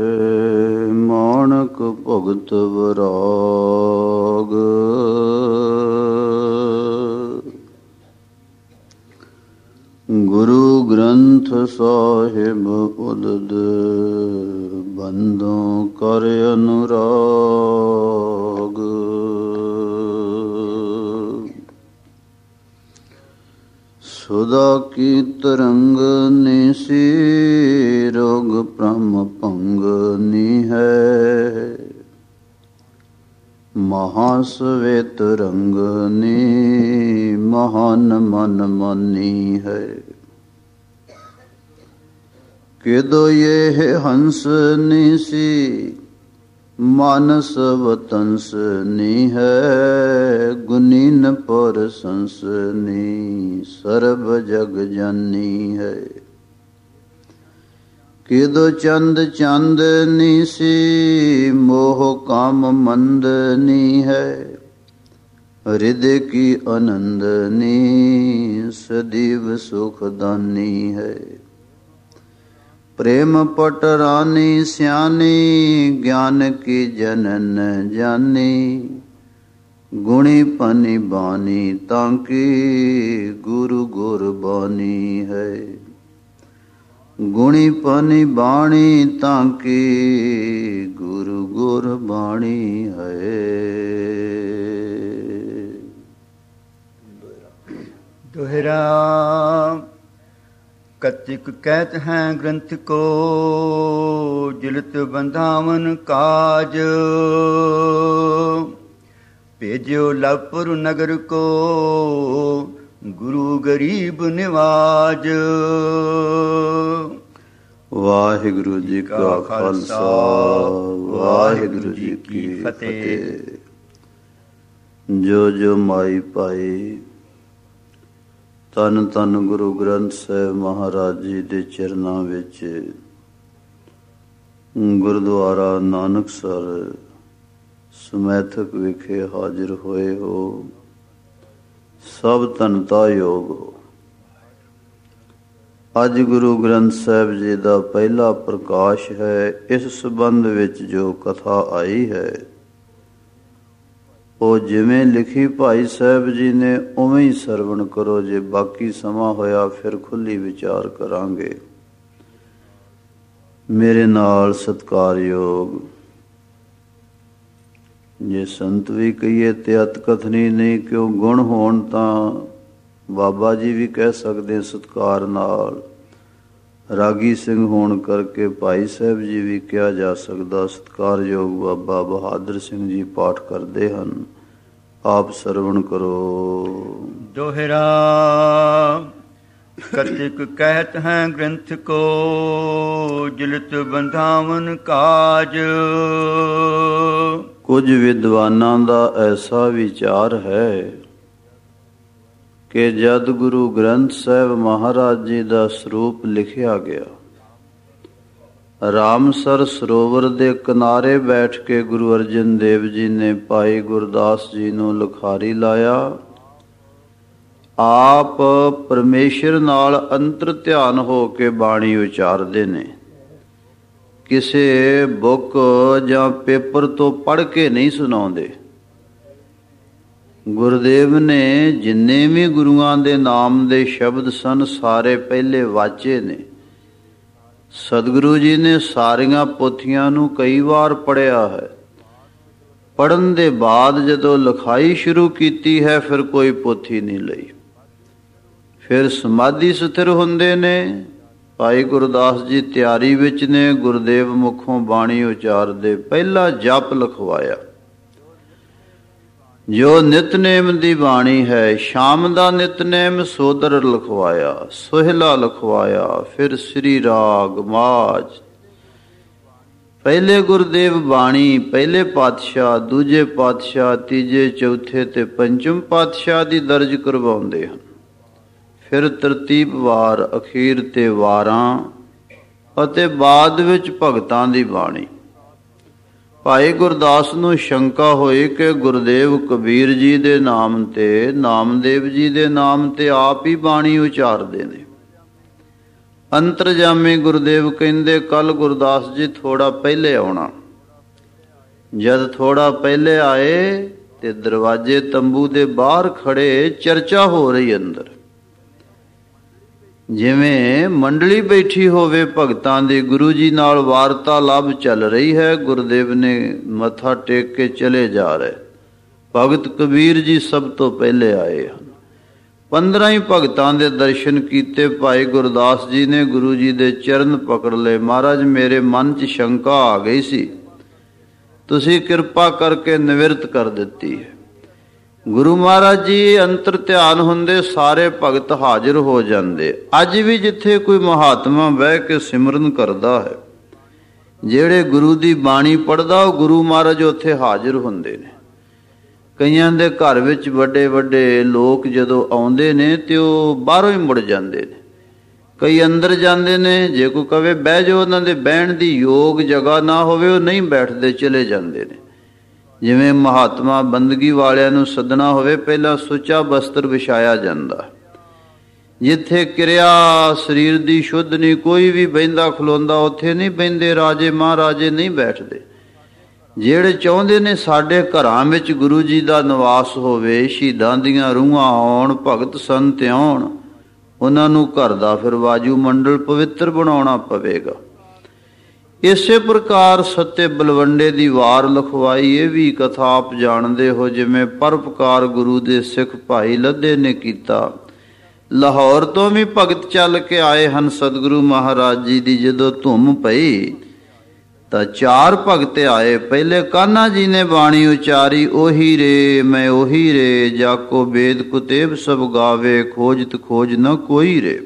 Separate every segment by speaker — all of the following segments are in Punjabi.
Speaker 1: ਮਾਣਕ ਭਗਤ ਵਰਾਗ। ਗੁਰੂ ਗ੍ਰੰਥ ਸਾਹਿਬ ਉਦਦ ਬੰਦੋਂ ਕਰ ਅਨੁਰਾਗ। ਸੁਦਾ ਕੀ ਤਰੰਗ ਨਿਸੀ ਰੋਗ ਭ੍ਰਮ ਭੰਗ ਨੀ ਹੈ। ਮਹਾਸਵੇਤ ਰੰਗ ਨੀ ਮਹਾਨ ਮਨ ਮਾਨੀ ਹੈ। ਕਿਦੋ ਇਹ ਹੰਸ ਨਿਸੀ ਮਾਨਸ ਵਤੰਸ ਨੀ ਹੈ। ਗੁਨੀਨ ਪਰ ਸੰਸ ਨੀ ਸਰਬ ਜਗ ਜਾਨੀ ਹੈ। ਕਿਦੋ ਚੰਦ ਚੰਦ ਨਿਸੀ ਮੋਹ ਕਾਮ ਮੰਦ ਨੀ ਹੈ। ਹਿਰਦੇ ਕੀ ਆਨੰਦ ਨੀ ਸਦੀਵ ਸੁਖ ਦਾਨੀ ਹੈ। ਪ੍ਰੇਮ ਪਟ ਰਾਨੀ ਸਿਆਨੀ ਗਿਆਨ ਕੀ ਜਨਨ ਜਾਨੀ। ਗੁਣੀ ਪਨੀ ਬਾਣੀ ਤਾਂ ਕੀ ਗੁਰੂ ਗੁਰ ਬਾਣੀ ਹੈ। ਗੁਣੀ ਪਨੀ ਬਾਣੀ ਤਾਂ ਕੀ ਗੁਰੂ ਗੁਰ ਬਾਣੀ ਹੈ।
Speaker 2: ਦੋਹਰਾ कतिक कहत हैं ग्रंथ को जिलत बंधावन काज। भेजो लवपुर नगर को गुरु गरीब निवाज।
Speaker 1: वाहिगुरु जी का खालसा वाहिगुरु जी की फतेह। जो जो माई पाई ਧੰਨ ਧੰਨ ਗੁਰੂ ਗ੍ਰੰਥ ਸਾਹਿਬ ਮਹਾਰਾਜ ਜੀ ਦੇ ਚਰਨਾਂ ਵਿੱਚ ਗੁਰਦੁਆਰਾ ਨਾਨਕਸਰ ਸਮੈਥਕ ਵਿਖੇ ਹਾਜ਼ਰ ਹੋਏ ਹੋ। ਸਭ ਧੰਨਤਾ ਯੋਗ ਹੋ। ਅੱਜ ਗੁਰੂ ਗ੍ਰੰਥ ਸਾਹਿਬ ਜੀ ਦਾ ਪਹਿਲਾ ਪ੍ਰਕਾਸ਼ ਹੈ। ਇਸ ਸੰਬੰਧ ਵਿੱਚ ਜੋ ਕਥਾ ਆਈ ਹੈ ਉਹ ਜਿਵੇਂ ਲਿਖੀ ਭਾਈ ਸਾਹਿਬ ਜੀ ਨੇ ਉਵੇਂ ਹੀ ਸਰਵਣ ਕਰੋ। ਜੇ ਬਾਕੀ ਸਮਾਂ ਹੋਇਆ ਫਿਰ ਖੁੱਲ੍ਹੀ ਵਿਚਾਰ ਕਰਾਂਗੇ। ਮੇਰੇ ਨਾਲ ਸਤਿਕਾਰਯੋਗ ਜੇ ਸੰਤ ਵੀ ਕਹੀਏ ਤੇ ਅਤ ਕਥਨੀ ਨਹੀਂ, ਕਿਉਂ ਗੁਣ ਹੋਣ ਤਾਂ ਬਾਬਾ ਜੀ ਵੀ ਕਹਿ ਸਕਦੇ ਸਤਿਕਾਰ ਨਾਲ। ਰਾਗੀ ਸਿੰਘ ਹੋਣ ਕਰਕੇ ਭਾਈ ਸਾਹਿਬ ਜੀ ਵੀ ਕਿਹਾ ਜਾ ਸਕਦਾ। ਸਤਿਕਾਰਯੋਗ ਬਾਬਾ ਬਹਾਦਰ ਸਿੰਘ ਜੀ ਪਾਠ ਕਰਦੇ ਹਨ। ਆਪ ਸਰਵਣ ਕਰੋ।
Speaker 2: ਦੋਹਰਾ कतिक कहत हैं ग्रंथ को जिलत बंधावन काज।
Speaker 1: ਕੁਝ ਵਿਦਵਾਨਾਂ ਦਾ ਐਸਾ ਵਿਚਾਰ ਹੈ ਕਿ ਜਦ ਗੁਰੂ ਗ੍ਰੰਥ ਸਾਹਿਬ ਮਹਾਰਾਜ ਜੀ ਦਾ ਸਰੂਪ ਲਿਖਿਆ ਗਿਆ, ਰਾਮਸਰ ਸਰੋਵਰ ਦੇ ਕਿਨਾਰੇ ਬੈਠ ਕੇ ਗੁਰੂ ਅਰਜਨ ਦੇਵ ਜੀ ਨੇ ਭਾਈ ਗੁਰਦਾਸ ਜੀ ਨੂੰ ਲਿਖਾਰੀ ਲਾਇਆ। ਆਪ ਪਰਮੇਸ਼ਰ ਨਾਲ ਅੰਤਰ ਧਿਆਨ ਹੋ ਕੇ ਬਾਣੀ ਉਚਾਰਦੇ ਨੇ। ਕਿਸੇ ਬੁੱਕ ਜਾਂ ਪੇਪਰ ਤੋਂ ਪੜ੍ਹ ਕੇ ਨਹੀਂ ਸੁਣਾਉਂਦੇ। ਗੁਰਦੇਵ ਨੇ ਜਿੰਨੇ ਵੀ ਗੁਰੂਆਂ ਦੇ ਨਾਮ ਦੇ ਸ਼ਬਦ ਸਨ ਸਾਰੇ ਪਹਿਲੇ ਵਾਚੇ ਨੇ। ਸਤਿਗੁਰੂ ਜੀ ਨੇ ਸਾਰੀਆਂ ਪੋਥੀਆਂ ਨੂੰ ਕਈ ਵਾਰ ਪੜ੍ਹਿਆ ਹੈ। ਪੜ੍ਹਨ ਦੇ ਬਾਅਦ ਜਦੋਂ ਲਿਖਾਈ ਸ਼ੁਰੂ ਕੀਤੀ ਹੈ ਫਿਰ ਕੋਈ ਪੋਥੀ ਨਹੀਂ ਲਈ। ਫਿਰ ਸਮਾਧੀ ਸਥਿਰ ਹੁੰਦੇ ਨੇ। ਭਾਈ ਗੁਰਦਾਸ ਜੀ ਤਿਆਰੀ ਵਿੱਚ ਨੇ। ਗੁਰਦੇਵ ਮੁਖੋਂ ਬਾਣੀ ਉਚਾਰਦੇ ਪਹਿਲਾ ਜਪ ਲਿਖਵਾਇਆ। ਜੋ ਨਿਤਨੇਮ ਦੀ ਬਾਣੀ ਹੈ, ਸ਼ਾਮ ਦਾ ਨਿਤਨੇਮ ਸੋਦਰ ਲਿਖਵਾਇਆ, ਸੋਹਿਲਾ ਲਿਖਵਾਇਆ, ਫਿਰ ਸ੍ਰੀ ਰਾਗ ਮਾਝ। ਪਹਿਲੇ ਗੁਰਦੇਵ ਬਾਣੀ ਪਹਿਲੇ ਪਾਤਸ਼ਾਹ, ਦੂਜੇ ਪਾਤਸ਼ਾਹ, ਤੀਜੇ, ਚੌਥੇ ਤੇ ਪੰਚਮ ਪਾਤਸ਼ਾਹ ਦੀ ਦਰਜ ਕਰਵਾਉਂਦੇ ਹਨ। ਫਿਰ ਤਰਤੀਬਵਾਰ ਅਖੀਰ ਤੇ ਵਾਰਾਂ ਅਤੇ ਬਾਅਦ ਵਿੱਚ ਭਗਤਾਂ ਦੀ ਬਾਣੀ। ਭਾਈ ਗੁਰਦਾਸ ਨੂੰ ਸ਼ੰਕਾ ਹੋਈ ਕਿ ਗੁਰਦੇਵ ਕਬੀਰ ਜੀ ਦੇ ਨਾਮ ਤੇ, ਨਾਮਦੇਵ ਜੀ ਦੇ ਨਾਮ ਤੇ ਆਪ ਹੀ ਬਾਣੀ ਉਚਾਰਦੇ ਨੇ ਅੰਤਰਜਾਮੀ ਗੁਰਦੇਵ ਕਹਿੰਦੇ ਕੱਲ ਗੁਰਦਾਸ ਜੀ ਥੋੜਾ ਪਹਿਲੇ ਆਉਣਾ। ਜਦ ਥੋੜਾ ਪਹਿਲੇ ਆਏ ਤੇ ਦਰਵਾਜ਼ੇ ਤੰਬੂ ਦੇ ਬਾਹਰ ਖੜੇ ਚਰਚਾ ਹੋ ਰਹੀ ਅੰਦਰ, ਜਿਵੇਂ ਮੰਡਲੀ ਬੈਠੀ ਹੋਵੇ ਭਗਤਾਂ ਦੀ, ਗੁਰੂ ਜੀ ਨਾਲ ਵਾਰਤਾਲਾਪ ਚੱਲ ਰਹੀ ਹੈ। ਗੁਰਦੇਵ ਨੇ ਮੱਥਾ ਟੇਕ ਕੇ ਚਲੇ ਜਾ ਰਹੇ। ਭਗਤ ਕਬੀਰ ਜੀ ਸਭ ਤੋਂ ਪਹਿਲੇ ਆਏ ਹਨ। 15 ਹੀ ਭਗਤਾਂ ਦੇ ਦਰਸ਼ਨ ਕੀਤੇ। ਭਾਈ ਗੁਰਦਾਸ ਜੀ ਨੇ ਗੁਰੂ ਜੀ ਦੇ ਚਰਨ ਪਕੜ ਲਏ। ਮਹਾਰਾਜ ਮੇਰੇ ਮਨ 'ਚ ਸ਼ੰਕਾ ਆ ਗਈ ਸੀ, ਤੁਸੀਂ ਕਿਰਪਾ ਕਰਕੇ ਨਿਵਰਤ ਕਰ ਦਿੱਤੀ ਹੈ। ਗੁਰੂ ਮਹਾਰਾਜ ਜੀ ਅੰਤਰ ਧਿਆਨ ਹੁੰਦੇ ਸਾਰੇ ਭਗਤ ਹਾਜ਼ਰ ਹੋ ਜਾਂਦੇ। ਅੱਜ ਵੀ ਜਿੱਥੇ ਕੋਈ ਮਹਾਤਮਾ ਬਹਿ ਕੇ ਸਿਮਰਨ ਕਰਦਾ ਹੈ, ਜਿਹੜੇ ਗੁਰੂ ਦੀ ਬਾਣੀ ਪੜ੍ਹਦਾ, ਉਹ ਗੁਰੂ ਮਹਾਰਾਜ ਉੱਥੇ ਹਾਜ਼ਰ ਹੁੰਦੇ ਨੇ। ਕਈਆਂ ਦੇ ਘਰ ਵਿੱਚ ਵੱਡੇ ਵੱਡੇ ਲੋਕ ਜਦੋਂ ਆਉਂਦੇ ਨੇ ਤੇ ਉਹ ਬਾਹਰੋਂ ਹੀ ਮੁੜ ਜਾਂਦੇ ਨੇ, ਕਈ ਅੰਦਰ ਜਾਂਦੇ ਨੇ। ਜੇ ਕੋਈ ਕਵੇ ਬਹਿ ਜਾਓ, ਉਹਨਾਂ ਦੇ ਬਹਿਣ ਦੀ ਯੋਗ ਜਗ੍ਹਾ ਨਾ ਹੋਵੇ, ਉਹ ਨਹੀਂ ਬੈਠਦੇ, ਚਲੇ ਜਾਂਦੇ ਨੇ। ਜਿਵੇਂ ਮਹਾਤਮਾ ਬੰਦਗੀ ਵਾਲਿਆਂ ਨੂੰ ਸੱਦਣਾ ਹੋਵੇ, ਪਹਿਲਾਂ ਸੁੱਚਾ ਬਸਤਰ ਵਿਛਾਇਆ ਜਾਂਦਾ। ਜਿੱਥੇ ਕਿਰਿਆ ਸਰੀਰ ਦੀ ਸ਼ੁੱਧ ਨਹੀਂ, ਕੋਈ ਵੀ ਬਹਿੰਦਾ ਖਲੋਂਦਾ ਉੱਥੇ ਨਹੀਂ ਬਹਿੰਦੇ, ਰਾਜੇ ਮਹਾਰਾਜੇ ਨਹੀਂ ਬੈਠਦੇ। ਜਿਹੜੇ ਚਾਹੁੰਦੇ ਨੇ ਸਾਡੇ ਘਰਾਂ ਵਿੱਚ ਗੁਰੂ ਜੀ ਦਾ ਨਿਵਾਸ ਹੋਵੇ, ਸ਼ਹੀਦਾਂ ਦੀਆਂ ਰੂਹਾਂ ਆਉਣ, ਭਗਤ ਸੰਤ ਆਉਣ, ਉਹਨਾਂ ਨੂੰ ਘਰ ਦਾ ਫਿਰ ਵਾਜੂ ਮੰਡਲ ਪਵਿੱਤਰ ਬਣਾਉਣਾ ਪਵੇਗਾ। ਇਸੇ ਪ੍ਰਕਾਰ ਸੱਤੇ ਬਲਵੰਡੇ ਦੀ ਵਾਰ ਲਿਖਵਾਈ। ਇਹ ਵੀ ਕਥਾ ਆਪ ਜਾਣਦੇ ਹੋ, ਜਿਵੇਂ ਪਰਉਪਕਾਰ ਗੁਰੂ ਦੇ ਸਿੱਖ ਭਾਈ ਲੱਧੇ ਨੇ ਕੀਤਾ। ਲਾਹੌਰ ਤੋਂ ਵੀ ਭਗਤ ਚੱਲ ਕੇ ਆਏ ਹਨ ਸਤਿਗੁਰੂ ਮਹਾਰਾਜ ਜੀ ਦੀ। ਜਦੋਂ ਧੁੰਮ ਪਈ ਤਾਂ 4 ਭਗਤ ਆਏ। ਪਹਿਲੇ ਕਾन्हा ਜੀ ਨੇ ਬਾਣੀ ਉਚਾਰੀ, ਉਹੀ ਰੇ ਮੈਂ ਉਹੀ ਰੇ, ਜਾਕੋ ਵੇਦ ਕੁਤੇਬ ਸਭ ਗਾਵੇ, ਖੋਜਤ ਖੋਜ ਨ ਕੋਈ ਰੇ।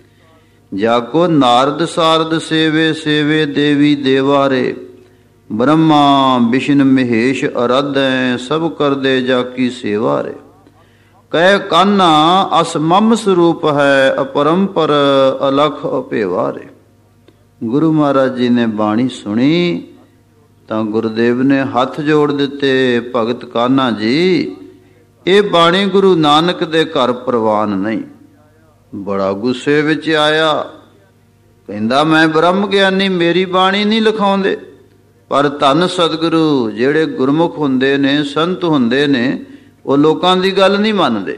Speaker 1: ਜਾਕੋ ਨਾਰਦ ਸਾਰਦ ਸੇਵੇ, ਸੇਵੇ ਦੇਵੀ ਦੇਵਾ ਰੇ। ਬ੍ਰਹਮਾ ਵਿਸ਼ਨ ਮਹੇਸ਼ ਅਰਾਧੈ, ਸਭ ਕਰਦੇ ਜਾਕੀ ਸੇਵਾ ਰੇ। ਕਹਿ ਕਾन्हा ਅਸ ਮਮ ਸਰੂਪ ਹੈ, ਅਪਰੰਪਰ ਅਲਖ ਅਭੇਵਾ ਰੇ। ਗੁਰੂ ਮਹਾਰਾਜ ਜੀ ਨੇ ਬਾਣੀ ਸੁਣੀ ਤਾਂ ਗੁਰਦੇਵ ਨੇ ਹੱਥ ਜੋੜ ਦਿੱਤੇ, ਭਗਤ ਕਾन्हा ਜੀ ਇਹ ਬਾਣੀ ਗੁਰੂ ਨਾਨਕ ਦੇ ਘਰ ਪ੍ਰਵਾਨ ਨਹੀਂ। ਬੜਾ ਗੁੱਸੇ ਵਿੱਚ ਆਇਆ, ਕਹਿੰਦਾ ਮੈਂ ਬ੍ਰਹਮ ਗਿਆਨੀ, ਮੇਰੀ ਬਾਣੀ ਨਹੀਂ ਲਿਖਾਉਂਦੇ। ਪਰ ਧੰਨ ਸਤਿਗੁਰੂ ਜਿਹੜੇ ਗੁਰਮੁਖ ਹੁੰਦੇ ਨੇ, ਸੰਤ ਹੁੰਦੇ ਨੇ, ਉਹ ਲੋਕਾਂ ਦੀ ਗੱਲ ਨਹੀਂ ਮੰਨਦੇ।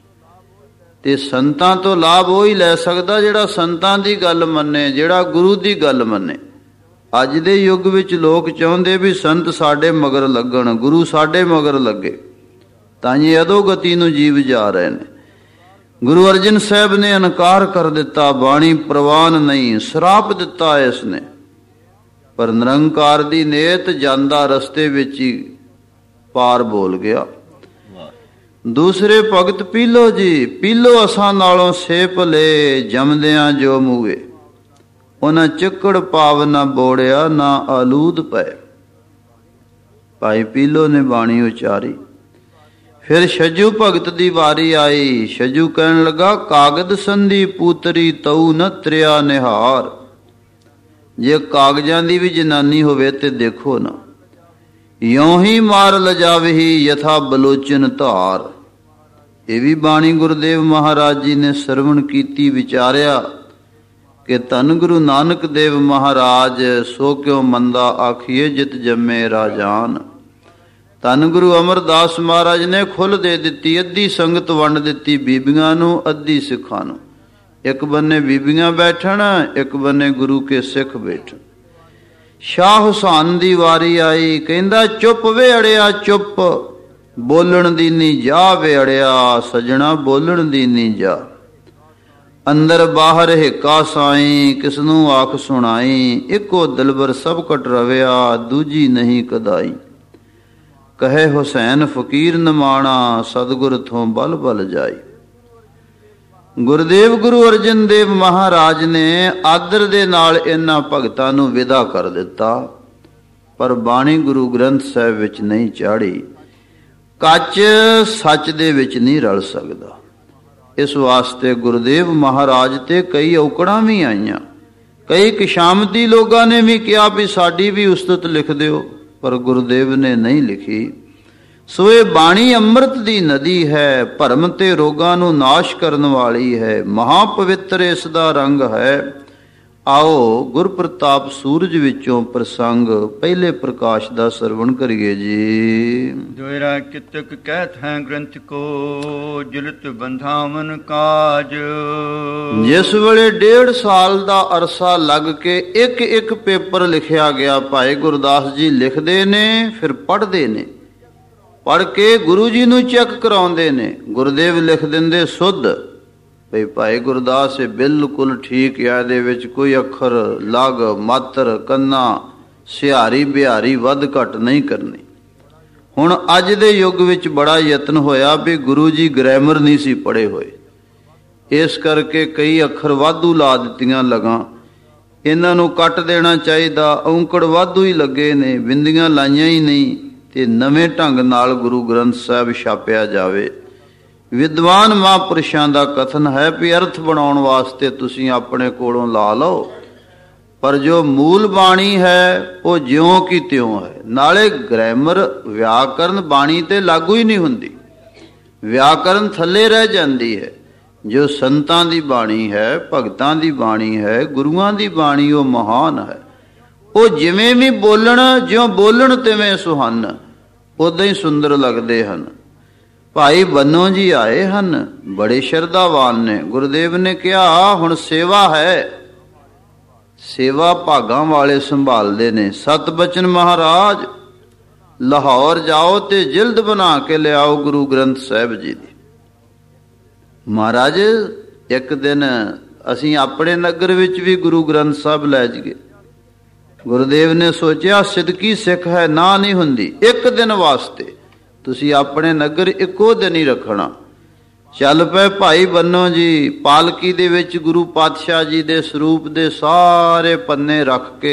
Speaker 1: ਤੇ ਸੰਤਾਂ ਤੋਂ ਲਾਭ ਉਹ ਹੀ ਲੈ ਸਕਦਾ ਜਿਹੜਾ ਸੰਤਾਂ ਦੀ ਗੱਲ ਮੰਨੇ, ਜਿਹੜਾ ਗੁਰੂ ਦੀ ਗੱਲ ਮੰਨੇ। ਅੱਜ ਦੇ ਯੁੱਗ ਵਿੱਚ ਲੋਕ ਚਾਹੁੰਦੇ ਵੀ ਸੰਤ ਸਾਡੇ ਮਗਰ ਲੱਗਣ, ਗੁਰੂ ਸਾਡੇ ਮਗਰ ਲੱਗੇ, ਤਾਂ ਇਹ ਅਧੋਗਤੀ ਨੂੰ ਜੀਵ ਜਾ ਰਹੇ ਨੇ। ਗੁਰੂ ਅਰਜਨ ਸਾਹਿਬ ਨੇ ਇਨਕਾਰ ਕਰ ਦਿੱਤਾ, ਬਾਣੀ ਪ੍ਰਵਾਨ ਨਹੀਂ, ਸਰਾਪ ਦਿੱਤਾ ਇਸ ਨੇ। ਪਰ ਨਿਰੰਕਾਰ ਦੀ ਨੇਤ ਜਾਂਦਾ ਰਸਤੇ ਵਿੱਚ ਹੀ ਪਾਰ ਬੋਲ ਗਿਆ। ਦੂਸਰੇ ਭਗਤ ਪੀਲੋ ਜੀ, ਪੀਲੋ ਅਸਾਂ ਨਾਲੋਂ ਸੇਪ ਲੈ, ਜੰਮਦਿਆਂ ਜੋ ਮੂਏ, ਉਹਨਾਂ ਚੱਕੜ ਪਾਵ ਨਾ ਬੋੜਿਆ, ਨਾ ਆਲੂਦ ਪਏ। ਭਾਈ ਪੀਲੋ ਨੇ ਬਾਣੀ ਉਚਾਰੀ। ਫਿਰ ਛੱਜੂ ਭਗਤ ਦੀ ਵਾਰੀ ਆਈ। ਛੱਜੂ ਕਹਿਣ ਲੱਗਾ, ਕਾਗਦ ਸੰਧੀ ਪੂਤਰੀ ਤਉ ਨ ਤ੍ਰਿਆ ਨਿਹਾਰ। ਜੇ ਕਾਗਜ਼ਾਂ ਦੀ ਵੀ ਜਨਾਨੀ ਹੋਵੇ ਤੇ ਦੇਖੋ ਨਾ, ਯੋਂ ਹੀ ਮਾਰ ਲਜਾਵਹੀ ਯਥਾ ਬਲੋਚਨ ਧਾਰ। ਇਹ ਵੀ ਬਾਣੀ ਗੁਰਦੇਵ ਮਹਾਰਾਜ ਜੀ ਨੇ ਸਰਵਣ ਕੀਤੀ, ਵਿਚਾਰਿਆ ਕਿ ਧੰਨ ਗੁਰੂ ਨਾਨਕ ਦੇਵ ਮਹਾਰਾਜ ਸੋ ਕਿਉ ਮੰਦਾ ਆਖੀਏ, ਜਿਤ ਜੰਮੇ ਰਾਜਾਨ। ਧੰਨ ਗੁਰੂ ਅਮਰਦਾਸ ਮਹਾਰਾਜ ਨੇ ਖੁੱਲ੍ਹ ਦੇ ਦਿੱਤੀ, ਅੱਧੀ ਸੰਗਤ ਵੰਡ ਦਿੱਤੀ ਬੀਬੀਆਂ ਨੂੰ, ਅੱਧੀ ਸਿੱਖਾਂ ਨੂੰ। ਇੱਕ ਬੰਨੇ ਬੀਬੀਆਂ ਬੈਠਣ, ਇੱਕ ਬੰਨੇ ਗੁਰੂ ਕੇ ਸਿੱਖ ਬੈਠਣ। ਸ਼ਾਹ ਹੁਸੈਨ ਦੀ ਵਾਰੀ ਆਈ। ਕਹਿੰਦਾ ਚੁੱਪ ਵੇ ਅੜਿਆ ਚੁੱਪ, ਬੋਲਣ ਦੀ ਨੀ ਜਾ ਵੇ ਅੜਿਆ, ਸਜਣਾ ਬੋਲਣ ਦੀ ਨੀ ਜਾ। ਅੰਦਰ ਬਾਹਰ ਹਿੱਕਾ ਸਾਈ, ਕਿਸਨੂੰ ਆਖ ਸੁਣਾਈ। ਇੱਕੋ ਦਿਲਬਰ ਸਭ ਕਟ ਰਵਿਆ, ਦੂਜੀ ਨਹੀਂ ਕਦਾਈ। ਕਹੇ ਹੁਸੈਨ ਫਕੀਰ ਨਮਾਣਾ, ਸਤਿਗੁਰ ਥੋਂ ਬਲ ਬਲ ਜਾਈ। ਗੁਰਦੇਵ ਗੁਰੂ ਅਰਜਨ ਦੇਵ ਮਹਾਰਾਜ ਨੇ ਆਦਰ ਦੇ ਨਾਲ ਇਹਨਾਂ ਭਗਤਾਂ ਨੂੰ ਵਿਦਾ ਕਰ ਦਿੱਤਾ, ਪਰ ਬਾਣੀ ਗੁਰੂ ਗ੍ਰੰਥ ਸਾਹਿਬ ਵਿੱਚ ਨਹੀਂ ਚਾੜੀ। ਕੱਚ ਸੱਚ ਦੇ ਵਿੱਚ ਨਹੀਂ ਰਲ ਸਕਦਾ। ਇਸ ਵਾਸਤੇ ਗੁਰਦੇਵ ਮਹਾਰਾਜ ਤੇ ਕਈ ਔਕੜਾਂ ਵੀ ਆਈਆਂ। ਕਈ ਕਿਸ਼ਾਮਤੀ ਲੋਕਾਂ ਨੇ ਵੀ ਕਿਹਾ ਵੀ ਸਾਡੀ ਵੀ ਉਸਤਤ ਲਿਖ ਦਿਓ, ਪਰ ਗੁਰਦੇਵ ਨੇ ਨਹੀਂ ਲਿਖੀ। ਸੋ ਇਹ ਬਾਣੀ ਅੰਮ੍ਰਿਤ ਦੀ ਨਦੀ ਹੈ, ਭਰਮ ਤੇ ਰੋਗਾਂ ਨੂੰ ਨਾਸ਼ ਕਰਨ ਵਾਲੀ ਹੈ। ਮਹਾ ਪਵਿੱਤਰ ਇਸ ਦਾ ਰੰਗ ਹੈ। ਆਓ ਗੁਰਪ੍ਰਤਾਪ ਸੂਰਜ ਵਿੱਚੋਂ ਪ੍ਰਸੰਗ ਪਹਿਲੇ ਪ੍ਰਕਾਸ਼ ਦਾ ਸਰਵਣ ਕਰੀਏ ਜੀ।
Speaker 2: ਦੁਇਰਾ ਕਿਤਕ ਕਹਿਤ ਹੈ ਗ੍ਰੰਥ ਕੋ ਜੁਲਤ ਬੰਧਾਵਨ ਕਾਜ।
Speaker 1: ਜਿਸ ਵੇਲੇ 1.5 ਸਾਲ ਦਾ ਅਰਸਾ ਲੱਗ ਕੇ ਇੱਕ ਇੱਕ ਪੇਪਰ ਲਿਖਿਆ ਗਿਆ, ਭਾਈ ਗੁਰਦਾਸ ਜੀ ਲਿਖਦੇ ਨੇ, ਫਿਰ ਪੜ੍ਹਦੇ ਨੇ, ਪੜ੍ਹ ਕੇ ਗੁਰੂ ਜੀ ਨੂੰ ਚੈੱਕ ਕਰਾਉਂਦੇ ਨੇ। ਗੁਰਦੇਵ ਲਿਖ ਦਿੰਦੇ ਸੁੱਧ, ਭਈ ਭਾਈ ਗੁਰਦਾਸ ਇਹ ਬਿਲਕੁਲ ਠੀਕ ਹੈ, ਇਹਦੇ ਵਿੱਚ ਕੋਈ ਅੱਖਰ ਲਗ ਮਾਤਰ ਕੰਨਾ ਸਿਹਾਰੀ ਬਿਹਾਰੀ ਵੱਧ ਘੱਟ ਨਹੀਂ ਕਰਨੀ। ਹੁਣ ਅੱਜ ਦੇ ਯੁੱਗ ਵਿੱਚ ਬੜਾ ਯਤਨ ਹੋਇਆ ਵੀ ਗੁਰੂ ਜੀ ਗ੍ਰਾਮਰ ਨਹੀਂ ਸੀ ਪੜ੍ਹੇ ਹੋਏ, ਇਸ ਕਰਕੇ ਕਈ ਅੱਖਰ ਵਾਧੂ ਲਾ ਦਿੱਤੀਆਂ ਲਗਾਂ, ਇਹਨਾਂ ਨੂੰ ਕੱਟ ਦੇਣਾ ਚਾਹੀਦਾ। ਔਂਕੜ ਵਾਧੂ ਹੀ ਲੱਗੇ ਨੇ, ਬਿੰਦੀਆਂ ਲਾਈਆਂ ਹੀ ਨਹੀਂ, ਤੇ ਨਵੇਂ ਢੰਗ ਨਾਲ ਗੁਰੂ ਗ੍ਰੰਥ ਸਾਹਿਬ ਛਾਪਿਆ ਜਾਵੇ। ਵਿਦਵਾਨ ਮਹਾਂਪੁਰਸ਼ਾਂ ਦਾ ਕਥਨ ਹੈ ਵੀ ਅਰਥ ਬਣਾਉਣ ਵਾਸਤੇ ਤੁਸੀਂ ਆਪਣੇ ਕੋਲੋਂ ਲਾ ਲਓ, ਪਰ ਜੋ ਮੂਲ ਬਾਣੀ ਹੈ ਉਹ ਜਿਉਂ ਕੀ ਤਿਉਂ ਹੈ। ਨਾਲੇ ਗ੍ਰਾਮਰ ਵਿਆਕਰਨ ਬਾਣੀ ਤੇ ਲਾਗੂ ਹੀ ਨਹੀਂ ਹੁੰਦੀ, ਵਿਆਕਰਨ ਥੱਲੇ ਰਹਿ ਜਾਂਦੀ ਹੈ। ਜੋ ਸੰਤਾਂ ਦੀ ਬਾਣੀ ਹੈ, ਭਗਤਾਂ ਦੀ ਬਾਣੀ ਹੈ, ਗੁਰੂਆਂ ਦੀ ਬਾਣੀ, ਉਹ ਮਹਾਨ ਹੈ। ਉਹ ਜਿਵੇਂ ਵੀ ਬੋਲਣ, ਜਿਉਂ ਬੋਲਣ ਤਿਵੇਂ ਸੁਹਨ, ਉਦਾਂ ਹੀ ਸੁੰਦਰ ਲੱਗਦੇ ਹਨ। ਭਾਈ ਬੰਨੋ ਜੀ ਆਏ ਹਨ, ਬੜੇ ਸ਼ਰਧਾਵਾਨ ਨੇ। ਗੁਰਦੇਵ ਨੇ ਕਿਹਾ ਹੁਣ ਸੇਵਾ ਹੈ, ਸੇਵਾ ਭਾਗਾਂ ਵਾਲੇ ਸੰਭਾਲਦੇ ਨੇ। ਸਤਬਚਨ ਮਹਾਰਾਜ ਲਾਹੌਰ ਜਾਓ ਤੇ ਜਿਲਦ ਬਣਾ ਕੇ ਲਿਆਓ ਗੁਰੂ ਗ੍ਰੰਥ ਸਾਹਿਬ ਜੀ ਦੀ। ਮਹਾਰਾਜ ਇੱਕ ਦਿਨ ਅਸੀਂ ਆਪਣੇ ਨਗਰ ਵਿੱਚ ਵੀ ਗੁਰੂ ਗ੍ਰੰਥ ਸਾਹਿਬ ਲੈ ਜਾਈਏ। ਗੁਰਦੇਵ ਨੇ ਸੋਚਿਆ ਸਿੱਧਕੀ ਸਿੱਖ ਹੈ, ਨਾ ਨਹੀਂ ਹੁੰਦੀ, ਇੱਕ ਦਿਨ ਵਾਸਤੇ ਤੁਸੀਂ ਆਪਣੇ ਨਗਰ ਇੱਕੋ ਦਿਨ ਹੀ ਰੱਖਣਾ। ਚੱਲ ਪਏ ਭਾਈ ਬੰਨੋ ਜੀ, ਪਾਲਕੀ ਦੇ ਵਿੱਚ ਗੁਰੂ ਪਾਤਸ਼ਾਹ ਜੀ ਦੇ ਸਰੂਪ ਦੇ ਸਾਰੇ ਪੰਨੇ ਰੱਖ ਕੇ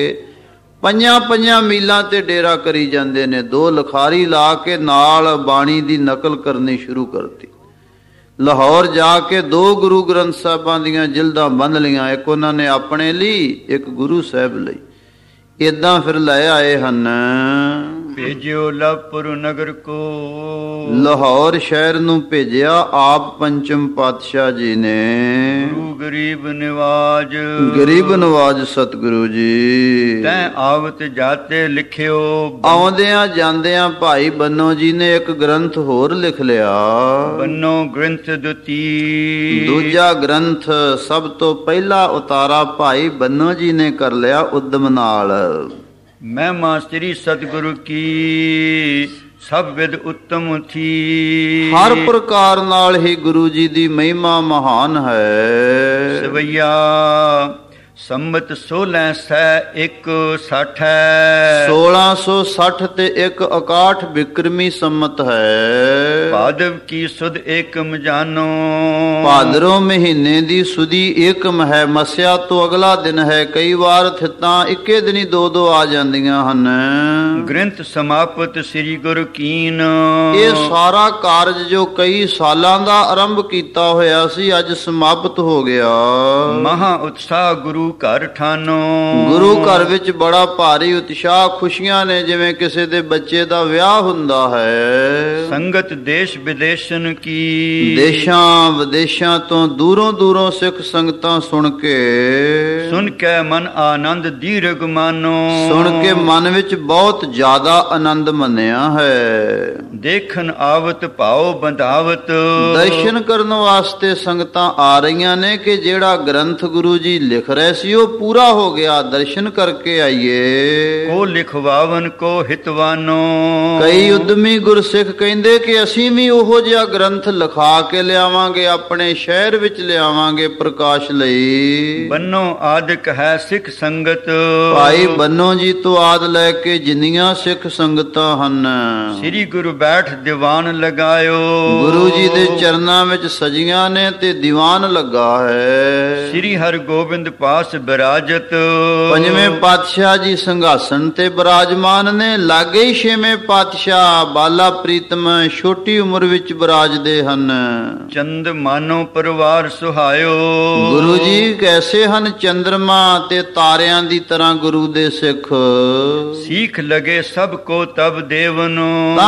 Speaker 1: 5 ਮੀਲਾਂ ਤੇ ਡੇਰਾ ਕਰੀ ਜਾਂਦੇ ਨੇ। 2 ਲਖਾਰੀ ਲਾ ਕੇ ਨਾਲ ਬਾਣੀ ਦੀ ਨਕਲ ਕਰਨੀ ਸ਼ੁਰੂ ਕਰਤੀ। ਲਾਹੌਰ ਜਾ ਕੇ 2 ਗੁਰੂ ਗ੍ਰੰਥ ਸਾਹਿਬਾਂ ਦੀਆਂ ਜਿਲਦਾਂ ਬੰਨ ਲਈਆਂ, ਇੱਕ ਉਹਨਾਂ ਨੇ ਆਪਣੇ ਲਈ, ਇੱਕ ਗੁਰੂ ਸਾਹਿਬ ਲਈ। ਏਦਾਂ ਫਿਰ ਲੈ ਆਏ ਹਨ।
Speaker 2: ਭੇਜਿਓ ਲਵਪੁਰ ਨਗਰ ਕੋ,
Speaker 1: ਲਾਹੌਰ ਸ਼ਹਿਰ ਨੂੰ ਭੇਜਿਆ ਆਪ ਪੰਚਮ ਪਾਤਸ਼ਾਹ ਜੀ ਨੇ।
Speaker 2: ਗੁਰੂ ਗਰੀਬ ਨਿਵਾਜ,
Speaker 1: ਗਰੀਬ ਨਵਾਜ ਸਤਿਗੁਰੂ ਜੀ।
Speaker 2: ਤੈਂ ਆਵਤ ਜਾਤੇ ਲਿਖਿਓ।
Speaker 1: ਆਉਂਦਿਆਂ ਜਾਂਦਿਆਂ ਭਾਈ ਬੰਨੋ ਜੀ ਨੇ ਇੱਕ ਗ੍ਰੰਥ ਹੋਰ ਲਿਖ ਲਿਆ।
Speaker 2: ਬੰਨੋ ਗ੍ਰੰਥ ਦੁਤੀ,
Speaker 1: ਦੂਜਾ ਗ੍ਰੰਥ ਸਭ ਤੋਂ ਪਹਿਲਾ ਉਤਾਰਾ ਭਾਈ ਬੰਨੋ ਜੀ ਨੇ ਕਰ ਲਿਆ ਉਦਮ ਨਾਲ।
Speaker 2: ਮਹਿਮਾ ਸ੍ਰੀ ਸਤਿਗੁਰੂ ਕੀ ਸਭ ਵਿਦ ਉੱਤਮ ਥੀ।
Speaker 1: ਹਰ ਪ੍ਰਕਾਰ ਨਾਲ ਹੀ ਗੁਰੂ ਜੀ ਦੀ ਮਹਿਮਾ ਮਹਾਨ ਹੈ।
Speaker 2: ਸਵਈਆ ਸੰਮਤ 1660
Speaker 1: 1660 ਤੇ 161 ਬਿਕਰਮੀ ਸੰਮਤ ਹੈ।
Speaker 2: ਭਾਦਵ ਕੀ ਸੁਧ ਏਕਮ ਜਾਨੋ,
Speaker 1: ਭਾਦਰੋਂ ਮਹੀਨੇ ਦੀ ਸੁਦੀ ਏਕਮ ਹੈ। ਮਸਿਆ ਤੋਂ ਅਗਲਾ ਦਿਨ ਹੈ। ਕਈ ਵਾਰ ਥਿੱਤਾਂ ਇੱਕੇ ਦਿਨ ਹੀ 2 ਆ ਜਾਂਦੀਆਂ ਹਨ।
Speaker 2: ਗ੍ਰੰਥ ਸਮਾਪਤ ਸ੍ਰੀ ਗੁਰੂ ਕੀਨ,
Speaker 1: ਇਹ ਸਾਰਾ ਕਾਰਜ ਜੋ ਕਈ ਸਾਲਾਂ ਦਾ ਆਰੰਭ ਕੀਤਾ ਹੋਇਆ ਸੀ ਅੱਜ ਸਮਾਪਤ ਹੋ ਗਿਆ।
Speaker 2: ਮਹਾ ਉਤਸ਼ਾਹ ਗੁਰੂ ਘਰ ਠਾਨੋ,
Speaker 1: ਗੁਰੂ ਘਰ ਵਿੱਚ ਬੜਾ ਭਾਰੀ ਉਤਸ਼ਾਹ, ਖੁਸ਼ੀਆਂ ਨੇ, ਜਿਵੇਂ ਕਿਸੇ ਦੇ ਬੱਚੇ ਦਾ ਵਿਆਹ ਹੁੰਦਾ ਹੈ।
Speaker 2: ਸੰਗਤ ਦੇਸ਼ ਵਿਦੇਸ਼ਨ ਕੀ,
Speaker 1: ਦੇਸ਼ਾਂ ਵਿਦੇਸ਼ਾਂ ਤੋਂ ਦੂਰੋਂ ਦੂਰੋਂ ਸਿੱਖ ਸੰਗਤਾਂ ਸੁਣ ਕੇ
Speaker 2: ਮਨ ਆਨੰਦ ਦੀਰਘ ਮਾਨੋ,
Speaker 1: ਸੁਣ ਕੇ ਮਨ ਵਿੱਚ ਬਹੁਤ ਜ਼ਿਆਦਾ ਆਨੰਦ ਮੰਨਿਆ ਹੈ।
Speaker 2: ਦੇਖਣ ਆਵਤ ਭਾਉ ਬੰਧਾਵਤ,
Speaker 1: ਦਰਸ਼ਨ ਕਰਨ ਵਾਸਤੇ ਸੰਗਤਾਂ ਆ ਰਹੀਆਂ ਨੇ ਕਿ ਜਿਹੜਾ ਗ੍ਰੰਥ ਗੁਰੂ ਜੀ ਲਿਖ ਰਹੇ ਸੀ ਉਹ ਪੂਰਾ ਹੋ ਗਿਆ, ਦਰਸ਼ਨ ਕਰਕੇ ਆਈਏ।
Speaker 2: ਕੋ ਲਿਖਵਾਵਨ ਕੋ ਹਿਤਵਾਨੋ,
Speaker 1: ਕਈ ਉਦਮੀ ਗੁਰਸਿੱਖ ਕਹਿੰਦੇ ਕਿ ਅਸੀਂ ਵੀ ਉਹੋ ਜਿਹਾ ਗ੍ਰੰਥ ਲਿਖਾ ਕੇ ਲਿਆਵਾਂਗੇ, ਆਪਣੇ ਸ਼ਹਿਰ ਵਿੱਚ ਲਿਆਵਾਂਗੇ ਪ੍ਰਕਾਸ਼ ਲਈ।
Speaker 2: ਬੰਨੋ ਆਦਿਕ ਹੈ ਸਿੱਖ ਸੰਗਤ,
Speaker 1: ਭਾਈ ਬੰਨੋ ਜੀ ਤੋਂ ਆਦ ਲੈ ਕੇ ਜਿੰਨੀਆਂ ਸਿੱਖ ਸੰਗਤਾਂ ਹਨ,
Speaker 2: ਸ੍ਰੀ ਗੁਰੂ ਬੈਠ ਦੀਵਾਨ ਲਗਾਇਓ।
Speaker 1: ਗੁਰੂ ਜੀ ਦੇ ਚਰਨਾਂ ਵਿੱਚ ਸਜੀਆਂ ਨੇ ਤੇ ਦੀਵਾਨ ਲੱਗਾ ਹੈ।
Speaker 2: ਸ੍ਰੀ ਹਰਿ ਗੋਬਿੰਦ ਪਾਸ ਬਿਰਾਜਤ,
Speaker 1: ਪੰਜਵੇਂ ਪਾਤਸ਼ਾਹ ਜੀ ਸਿੰਘਾਸਣ ਤੇ ਬਿਰਾਜਮਾਨ ਨੇ। ਲਾਗੇ ਹੀ ਛੇਵੇਂ ਪਾਤਸ਼ਾਹ ਬਾਲਾ ਪ੍ਰੀਤਮ ਛੋਟੀ ਉਮਰ ਵਿੱਚ ਬਿਰਾਜਦੇ ਹਨ।
Speaker 2: ਚੰਦ ਮਾਨੋ ਪਰਿਵਾਰ ਸੁਹਾਇਓ,
Speaker 1: ਗੁਰੂ ਜੀ ਕੈਸੇ ਹਨ ਚੰਦਰਮਾ ਤੇ ਤਾਰਿਆਂ ਦੀ ਤਰ੍ਹਾਂ ਗੁਰੂ ਦੇ ਸਿੱਖ।
Speaker 2: ਸੀਖ ਲਗੇ ਸਭ ਕੋ ਤਬ ਦੇਵਨੋ,
Speaker 1: ਤਾਂ ਪੰਚ